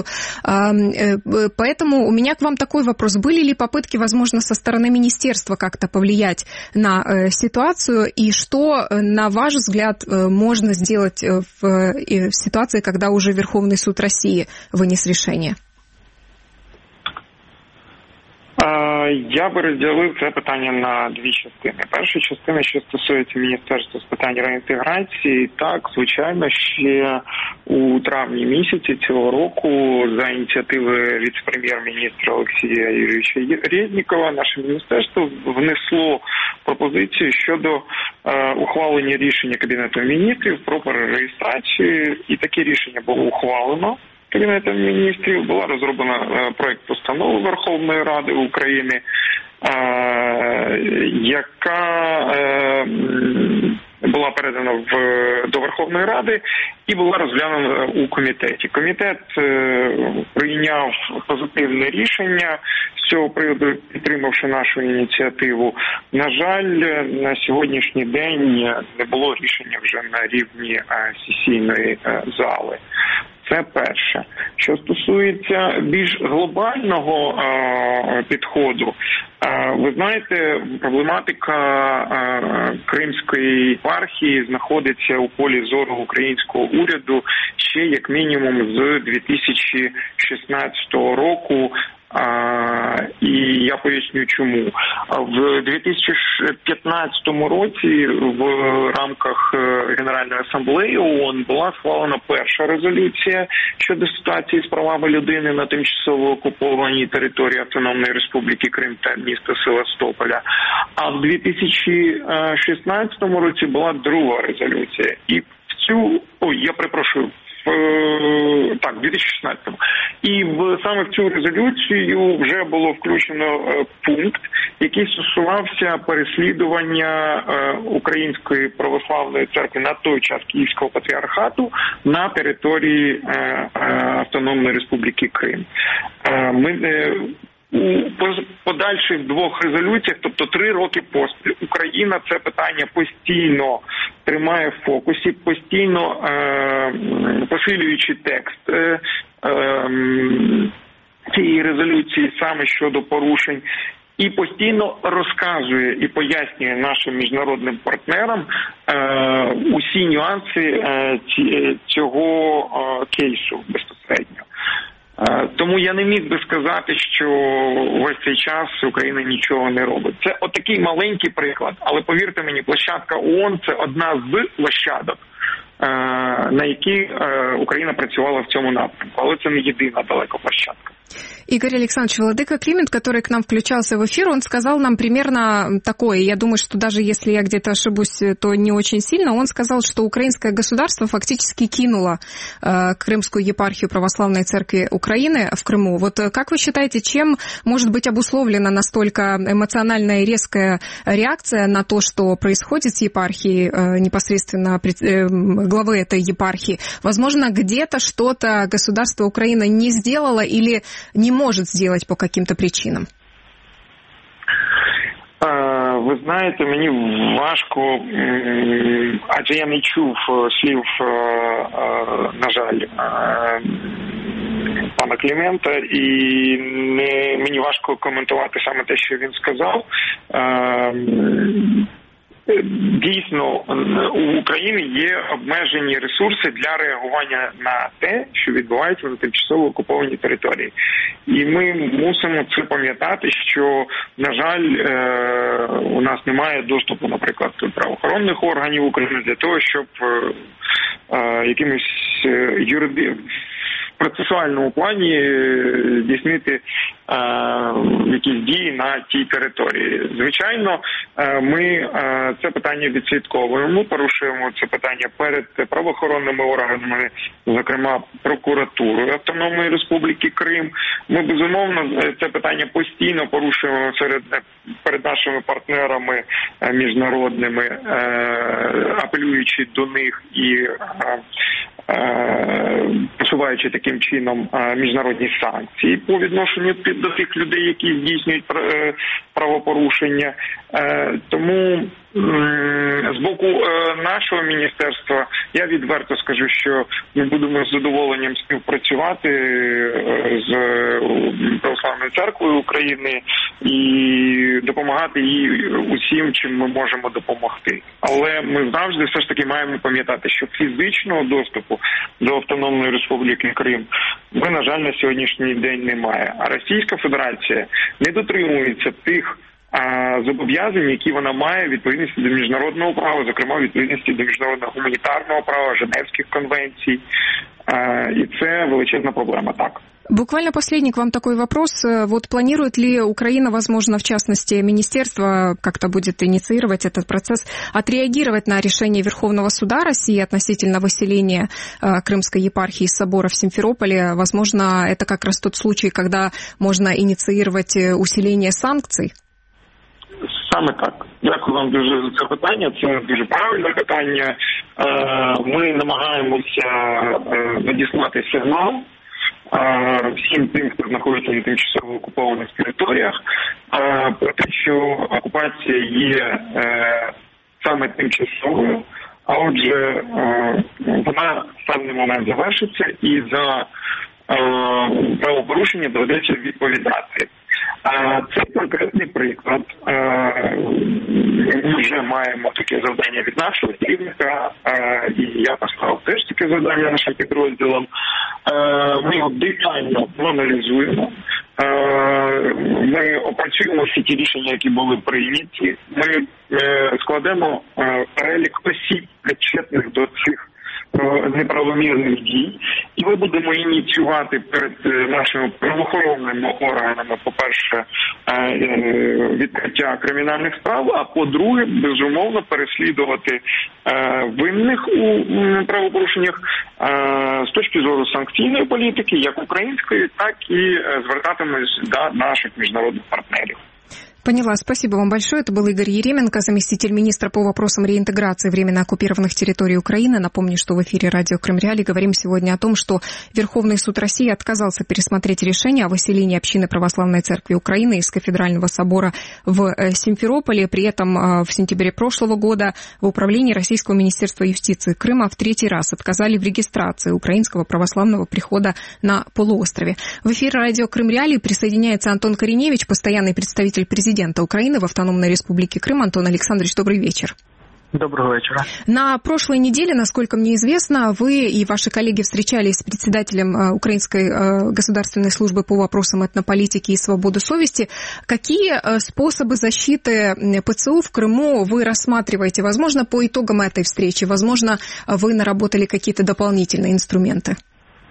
Поэтому у меня к вам такой вопрос. Были ли попытки, возможно, со стороны министерства как-то повлиять на ситуацию, и что, на ваш взгляд, можно сделать в ситуации, когда уже Верховный суд России вынес решение? Я би розділив це питання на дві частини. Перша частина, що стосується Міністерства з питань реінтеграції, так, звичайно, ще у травні місяці цього року за ініціативи віце-прем'єр-міністра Олексія Юрійовича Резнікова наше міністерство внесло пропозицію щодо ухвалення рішення Кабінету міністрів про перереєстрацію, і таке рішення було ухвалено Кабінетом міністрів. Була розроблена проект постанови Верховної Ради України, яка була передана до Верховної Ради і була розглянена у комітеті. Комітет прийняв позитивне рішення з цього приводу, підтримавши нашу ініціативу. На жаль, на сьогоднішній день не було рішення вже на рівні сесійної зали. Це перше. Що стосується більш глобального підходу, ви знаєте, проблематика Кримської єпархії знаходиться у полі зору українського уряду ще як мінімум з 2016 року. І я поясню чому. В 2015 році в рамках Генеральної асамблеї ООН була схвалена перша резолюція щодо ситуації з правами людини на тимчасово окупованій території Автономної Республіки Крим та міста Севастополя. А в 2016 році була друга резолюція. І в цю, в 2016-му. І саме в цю резолюцію вже було включено пункт, який стосувався переслідування Української православної церкви на той час Київського патріархату на території Автономної Республіки Крим. У подальших двох резолюціях, тобто 3 роки поспіль, Україна це питання постійно тримає в фокусі, постійно посилюючи текст цієї резолюції саме щодо порушень, і постійно розказує і пояснює нашим міжнародним партнерам усі нюанси цього кейсу безпосередньо. Тому я не міг би сказати, що весь цей час Україна нічого не робить. Це отакий маленький приклад, але повірте мені, площадка ООН – це одна з площадок, на якій Україна працювала в цьому напрямку, але це не єдина далека площадка. Игорь Александрович, владыка Климент, который к нам включался в эфир, он сказал нам примерно такое, я думаю, что даже если я где-то ошибусь, то не очень сильно, он сказал, что украинское государство фактически кинуло Крымскую епархию Православной Церкви Украины в Крыму. Вот как вы считаете, чем может быть обусловлена настолько эмоциональная и резкая реакция на то, что происходит с епархией, непосредственно главы этой епархии? Возможно, где-то что-то государство Украины не сделало или не может сделать по каким-то причинам? Ви знаєте, мені важко, адже я не чув слів, на жаль, пана Клімента, і мені важко коментувати саме те, що він сказав. Дійсно, у України є обмежені ресурси для реагування на те, що відбувається на тимчасово окупованій території. І ми мусимо це пам'ятати, що, на жаль, у нас немає доступу, наприклад, правоохоронних органів України для того, щоб якимось в процесуальному плані здійснити якісь дії на тій території. Звичайно, ми це питання відслідковуємо, порушуємо це питання перед правоохоронними органами, зокрема прокуратурою Автономної Республіки Крим. Ми, безумовно, це питання постійно порушуємо перед нашими партнерами міжнародними, апелюючи до них і посуваючи таким чином міжнародні санкції по відношенню до тих людей, які здійснюють правопорушення. Тому з боку нашого міністерства я відверто скажу, що ми будемо з задоволенням співпрацювати з Православною Церквою України і допомагати їй усім, чим ми можемо допомогти. Але ми завжди все ж таки маємо пам'ятати, що фізичного доступу до Автономної Республіки Крим ми, на жаль, на сьогоднішній день немає. А Російська Федерація не дотримується тих зобов'язань, які вона має відповідності до міжнародного права, зокрема відповідності до міжнародного гуманітарного права, Женевських конвенцій. И це величезна проблема, так. Буквально последний к вам такой вопрос. Вот планирует ли Украина, возможно, в частности, министерство как-то будет инициировать этот процесс, отреагировать на решение Верховного суда России относительно выселения Крымской епархии из собора в Симферополе? Возможно, это как раз тот случай, когда можно инициировать усиление санкций? Саме так. Дякую вам дуже за це питання. Це дуже правильне питання. Ми намагаємося надіслати сигнал всім тим, хто знаходиться на тимчасово окупованих територіях, про те, що окупація є саме тимчасовою, а отже, вона в певний момент завершиться і за правопорушення доведеться відповідати. Це конкретний приклад. Ми вже маємо таке завдання від нашого керівника, і я поставив теж таке завдання нашим підрозділам. Ми його детально аналізуємо. Ми опрацюємо всі ті рішення, які були прийняті. Ми складемо перелік осіб, причетних до цих неправомірних дій, і ми будемо ініціювати перед нашими правоохоронними органами, по-перше, відкриття кримінальних справ, а по-друге, безумовно, переслідувати винних у правопорушеннях з точки зору санкційної політики, як української, так і звертатимось до наших міжнародних партнерів. Поняла. Спасибо вам большое. Это был Игорь Еременко, заместитель министра по вопросам реинтеграции временно оккупированных территорий Украины. Напомню, что в эфире радио Крым Реалии говорим сегодня о том, что Верховный суд России отказался пересмотреть решение о выселении общины Православной Церкви Украины из Кафедрального собора в Симферополе. При этом в сентябре прошлого года в управлении Российского министерства юстиции Крыма в третий раз отказали в регистрации Украинского православного прихода на полуострове. В эфир радио Крым Реалии присоединяется Антон Кореневич, постоянный представитель президента Украины в Автономной Республике Крым. Антон Александрович, добрый вечер. Доброго вечера. На прошлой неделе, насколько мне известно, вы и ваши коллеги встречались с председателем Украинской государственной службы по вопросам этнополитики и свободы совести. Какие способы защиты ПЦУ в Крыму вы рассматриваете? Возможно, по итогам этой встречи, возможно, вы наработали какие-то дополнительные инструменты?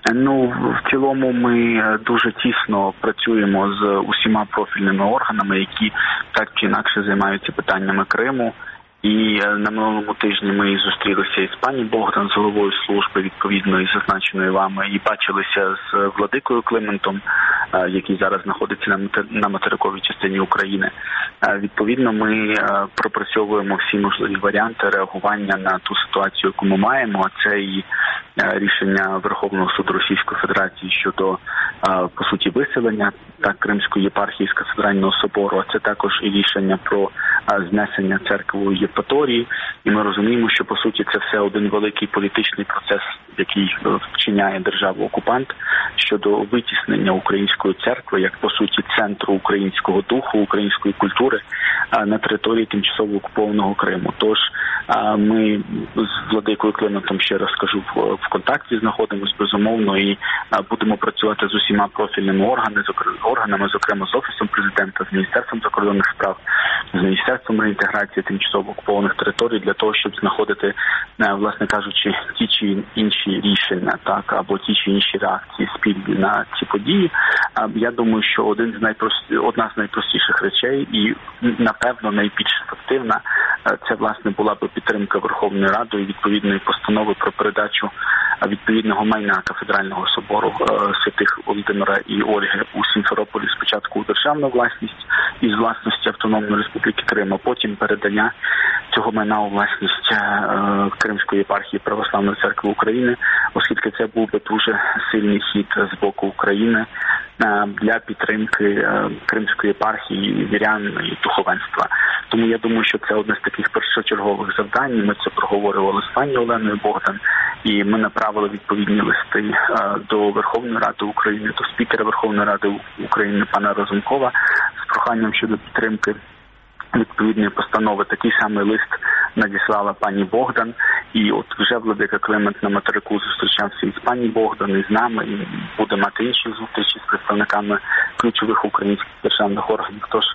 В цілому ми дуже тісно працюємо з усіма профільними органами, які так чи інакше займаються питаннями Криму. І на минулому тижні ми зустрілися із пані Богдан, з головою служби, відповідно, із зазначеною вами, і бачилися з владикою Климентом, який зараз знаходиться на материковій частині України. Відповідно, ми пропрацьовуємо всі можливі варіанти реагування на ту ситуацію, яку ми маємо. Це і рішення Верховного суду Російської Федерації щодо, по суті, виселення Кримської єпархії з кафедрального собору. Це також і рішення про знесення церкви Євпаторії. І ми розуміємо, що, по суті, це все один великий політичний процес, який вчиняє держава-окупант щодо витіснення української церкви, як, по суті, центру українського духу, української культури на території тимчасово окупованого Криму. Тож ми з владикою Климентом, ще раз скажу, в контакті знаходимося, безумовно, і будемо працювати з усіма профільними органами, зокрема з Офісом Президента, з Міністерством закордонних справ, з Міністерством реінтеграції тимчасово окупованих територій, для того, щоб знаходити, власне кажучи, ті чи інші рішення, або ті чи інші реакції спільні на ці події. Я думаю, що одна з найпростіших речей і, напевно, найбільш ефективна, це, власне, була б підтримка Верховної Ради і відповідної постанови про передачу відповідного майна кафедрального собору святих Володимира і Ольги у Сімферополі спочатку у державну власність із власності Автономної Республіки Крим, а потім передання цього майна у власність Кримської єпархії Православної Церкви України, оскільки це був би дуже сильний хід з боку України для підтримки Кримської єпархії, вірян і духовенства. Тому я думаю, що це одне з таких першочергових завдань. Ми це проговорювали з пані Оленою Богдан, і ми направили відповідні листи до Верховної Ради України, до спікера Верховної Ради України пана Разумкова з проханням щодо підтримки відповідної постанови. Такий самий лист надіслала пані Богдан, і от вже владика Климент на материку зустрічався із пані Богдан, і з нами, і буде мати інші зустрічі з представниками ключових українських державних органів. Тож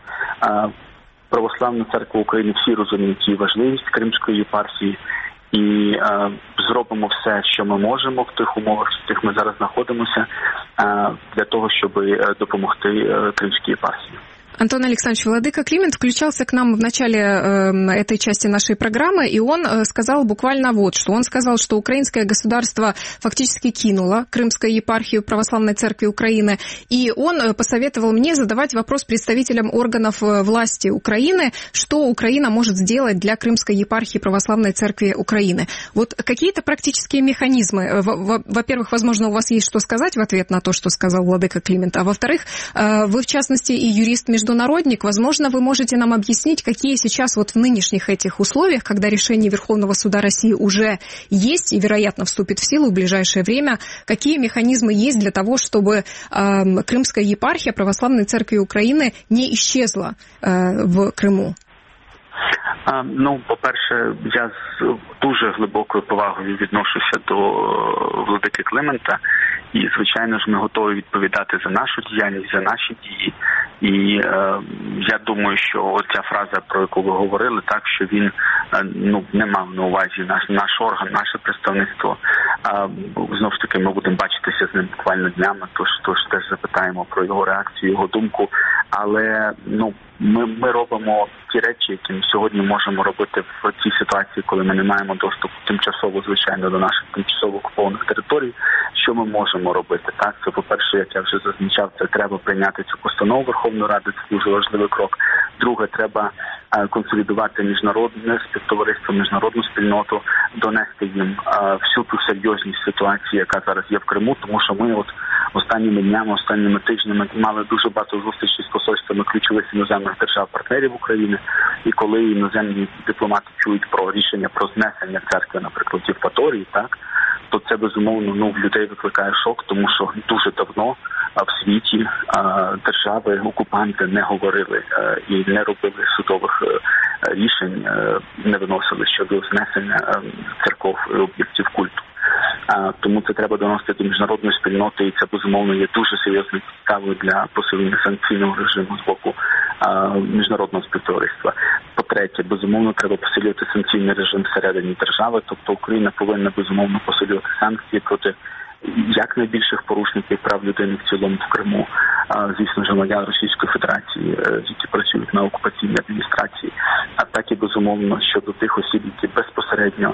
Православна Церква України всі розуміють її важливість Кримської єпархії, і зробимо все, що ми можемо в тих умовах, в яких ми зараз знаходимося, для того, щоб допомогти Кримській єпархії. Антон Александрович, владыка Климент включался к нам в начале этой части нашей программы, и он сказал буквально вот что. Он сказал, что украинское государство фактически кинуло Крымскую епархию Православной Церкви Украины, и он посоветовал мне задавать вопрос представителям органов власти Украины, что Украина может сделать для Крымской епархии Православной Церкви Украины. Вот какие-то практические механизмы. Во-первых, возможно, у вас есть что сказать в ответ на то, что сказал владыка Климент, а во-вторых, вы, в частности, и юрист-международник, возможно, вы можете нам объяснить, какие сейчас вот в нынешних этих условиях, когда решение Верховного суда России уже есть и, вероятно, вступит в силу в ближайшее время, какие механизмы есть для того, чтобы Крымская епархия Православной Церкви Украины не исчезла в Криму? По-перше, я з дуже глибокою повагою відношуся до владики Климента, і, звичайно ж, ми готові відповідати за нашу діяльність, за наші дії. І я думаю, що ця фраза, про яку ви говорили, так, що він не мав на увазі наш орган, наше представництво. Знову ж таки, ми будемо бачитися з ним буквально днями, тож теж запитаємо про його реакцію, його думку. Але ми робимо ті речі, які ми сьогодні можемо робити в цій ситуації, коли ми не маємо доступу тимчасово, звичайно, до наших тимчасово окупованих територій. Що ми можемо робити? Так, це, по-перше, як я вже зазначав, це треба прийняти цю постанову Верховної Ради, це дуже важливий крок. Друге, треба консолідувати міжнародне співтовариство, міжнародну спільноту, донести їм всю ту серйозність ситуації, яка зараз є в Криму, тому що ми останніми днями, останніми тижнями мали дуже багато зустрічей з посольствами ключових іноземних держав-партнерів України, і коли іноземні дипломати чують про рішення про знесення церкви, наприклад, Євпаторії, так, то це, безумовно, в людей викликає шок, тому що дуже давно в світі держави, окупанти не говорили і не робили судових рішень, не виносили щодо знесення церков і об'єктів культу. Тому це треба доносити до міжнародної спільноти, і це, безумовно, є дуже серйозною підставою для посилення санкційного режиму з боку міжнародного співтовариства. По-третє, безумовно, треба посилювати санкційний режим всередині держави, тобто Україна повинна, безумовно, посилювати санкції проти якнайбільших порушників прав людини в цілому в Криму, звісно, громадян Російської Федерації, які працюють на окупаційній адміністрації, а так і, безумовно, щодо тих осіб, які безпосередньо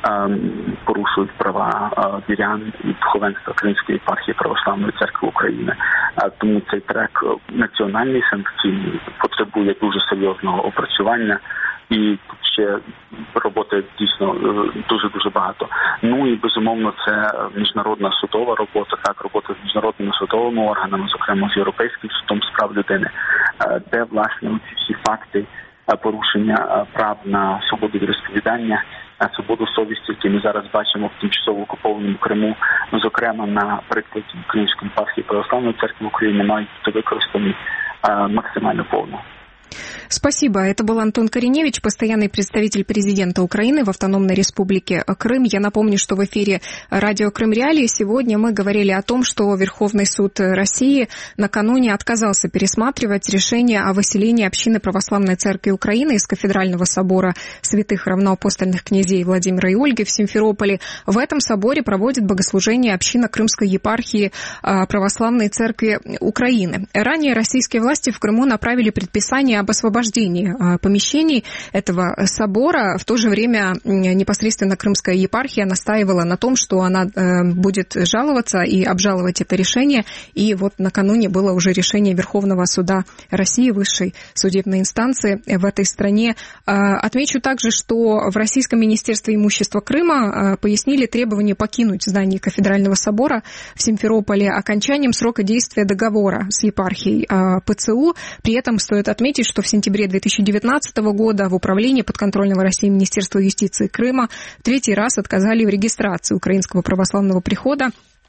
порушують права вірян і духовенства Кримської єпархії Православної Церкви України. Тому цей трек національний, санкційний, потребує дуже серйозного опрацювання. І тут ще роботи дійсно дуже-дуже багато. Ну і, безумовно, це міжнародна судова робота, робота з міжнародними судовими органами, зокрема з Європейським судом з прав людини, де, власне, ці всі факти порушення прав на свободу віросповідання, на свободу совісті, які ми зараз бачимо в тимчасово окупованому Криму, зокрема на прикладі Кримської єпархії Православної Церкви України, мають бути використані максимально повно. Спасибо. Это был Антон Кореневич, постоянный представитель президента Украины в Автономной Республике Крым. Я напомню, что в эфире радио Крым Реалии сегодня мы говорили о том, что Верховный суд России накануне отказался пересматривать решение о выселении общины Православной Церкви Украины из Кафедрального собора святых равноапостольных князей Владимира и Ольги в Симферополе. В этом соборе проводит богослужение община Крымской епархии Православной Церкви Украины. Ранее российские власти в Крыму направили предписание об освобождении помещений этого собора. В то же время непосредственно Крымская епархия настаивала на том, что она будет жаловаться и обжаловать это решение. И вот накануне было уже решение Верховного суда России, высшей судебной инстанции в этой стране. Отмечу также, что в Российском министерстве имущества Крыма пояснили требование покинуть здание Кафедрального собора в Симферополе окончанием срока действия договора с епархией ПЦУ. При этом стоит отметить, что в сентябре 2019 года в управлении подконтрольного России Министерства юстиции Крыма в третий раз отказали в регистрации Украинского православного прихода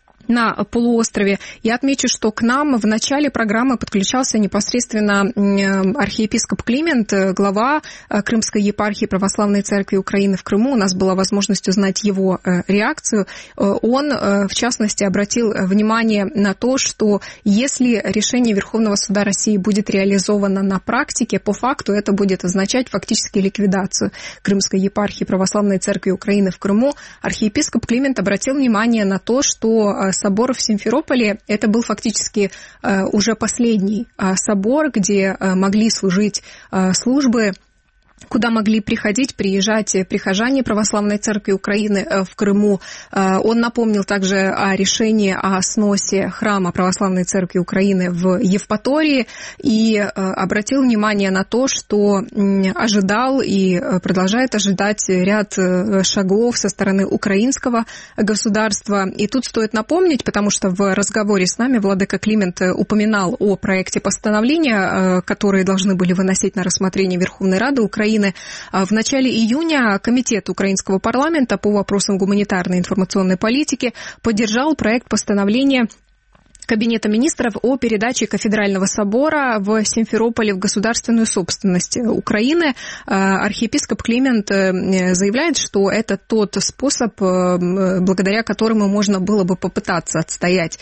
на полуострове. Я отмечу, что к нам в начале программы подключался непосредственно архиепископ Климент, глава Крымской епархии Православной Церкви Украины в Крыму. У нас была возможность узнать его реакцию. Он, в частности, обратил внимание на то, что если решение Верховного суда России будет реализовано на практике, по факту это будет означать фактически ликвидацию Крымской епархии Православной Церкви Украины в Крыму. Архиепископ Климент обратил внимание на то, что собор в Симферополе – это был фактически уже последний собор, где могли служить службы, куда могли приезжать прихожане Православной Церкви Украины в Крыму. Он напомнил также о решении о сносе храма Православной Церкви Украины в Евпатории и обратил внимание на то, что ожидал и продолжает ожидать ряд шагов со стороны украинского государства. И тут стоит напомнить, потому что в разговоре с нами владыка Климент упоминал о проекте постановления, которые должны были выносить на рассмотрение Верховной Рады Украины. В начале июня Комитет украинского парламента по вопросам гуманитарной и информационной политики поддержал проект постановления Кабинета министров о передаче Кафедрального собора в Симферополе в государственную собственность Украины. Архиепископ Климент заявляет, что это тот способ, благодаря которому можно было бы попытаться отстоять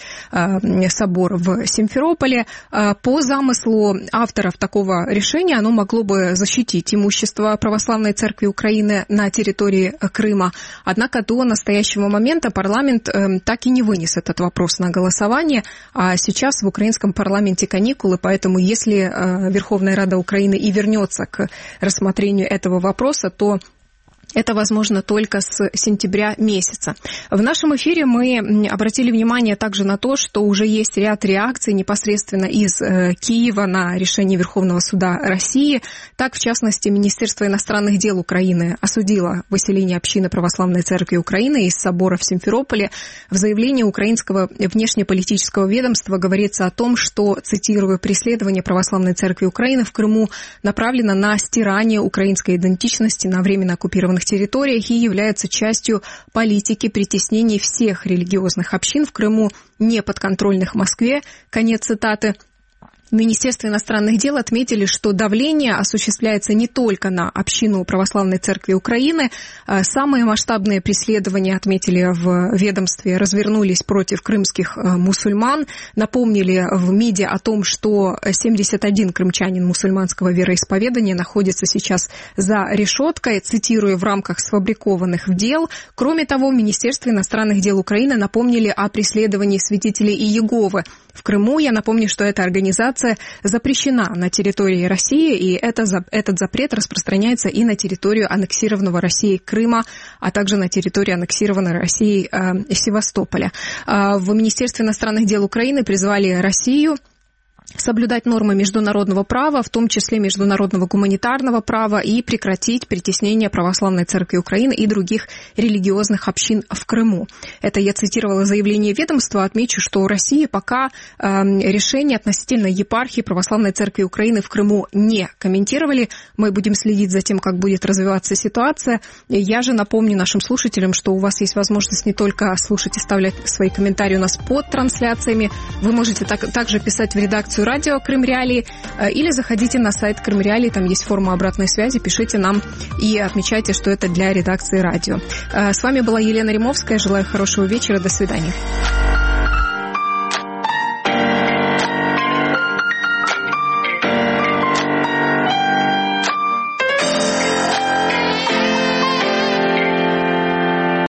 собор в Симферополе. По замыслу авторов такого решения оно могло бы защитить имущество Православной Церкви Украины на территории Крыма. Однако до настоящего момента парламент так и не вынес этот вопрос на голосование. А сейчас в украинском парламенте каникулы, поэтому если Верховная Рада Украины и вернется к рассмотрению этого вопроса, то это возможно только с сентября месяца. В нашем эфире мы обратили внимание также на то, что уже есть ряд реакций непосредственно из Киева на решение Верховного суда России. Так, в частности, Министерство иностранных дел Украины осудило выселение общины Православной Церкви Украины из собора в Симферополе. В заявлении украинского внешнеполитического ведомства говорится о том, что, цитирую, преследование Православной Церкви Украины в Крыму направлено на стирание украинской идентичности на временно оккупированных территориях и является частью политики притеснений всех религиозных общин в Крыму, не подконтрольных Москве. Конец цитаты. В Министерстве иностранных дел отметили, что давление осуществляется не только на общину Православной Церкви Украины. Самые масштабные преследования, отметили в ведомстве, развернулись против крымских мусульман. Напомнили в МИДе о том, что 71 крымчанин мусульманского вероисповедания находится сейчас за решеткой, цитирую, в рамках сфабрикованных дел. Кроме того, в Министерстве иностранных дел Украины напомнили о преследовании свидетелей Иеговы в Крыму. Я напомню, что эта организация запрещена на территории России, и этот запрет распространяется и на территорию аннексированного Россией Крыма, а также на территорию аннексированной Россией Севастополя. В Министерстве иностранных дел Украины призвали Россию соблюдать нормы международного права, в том числе международного гуманитарного права, и прекратить притеснение Православной Церкви Украины и других религиозных общин в Крыму. Это я цитировала заявление ведомства. Отмечу, что у России пока решение относительно епархии Православной Церкви Украины в Крыму не комментировали. Мы будем следить за тем, как будет развиваться ситуация. Я же напомню нашим слушателям, что у вас есть возможность не только слушать и оставлять свои комментарии у нас под трансляциями. Вы можете также писать в редакцию радио Крым Реалии или заходите на сайт Крым Реалии, там есть форма обратной связи, пишите нам и отмечайте, что это для редакции радио. С вами была Елена Римовская. Желаю хорошего вечера. До свидания.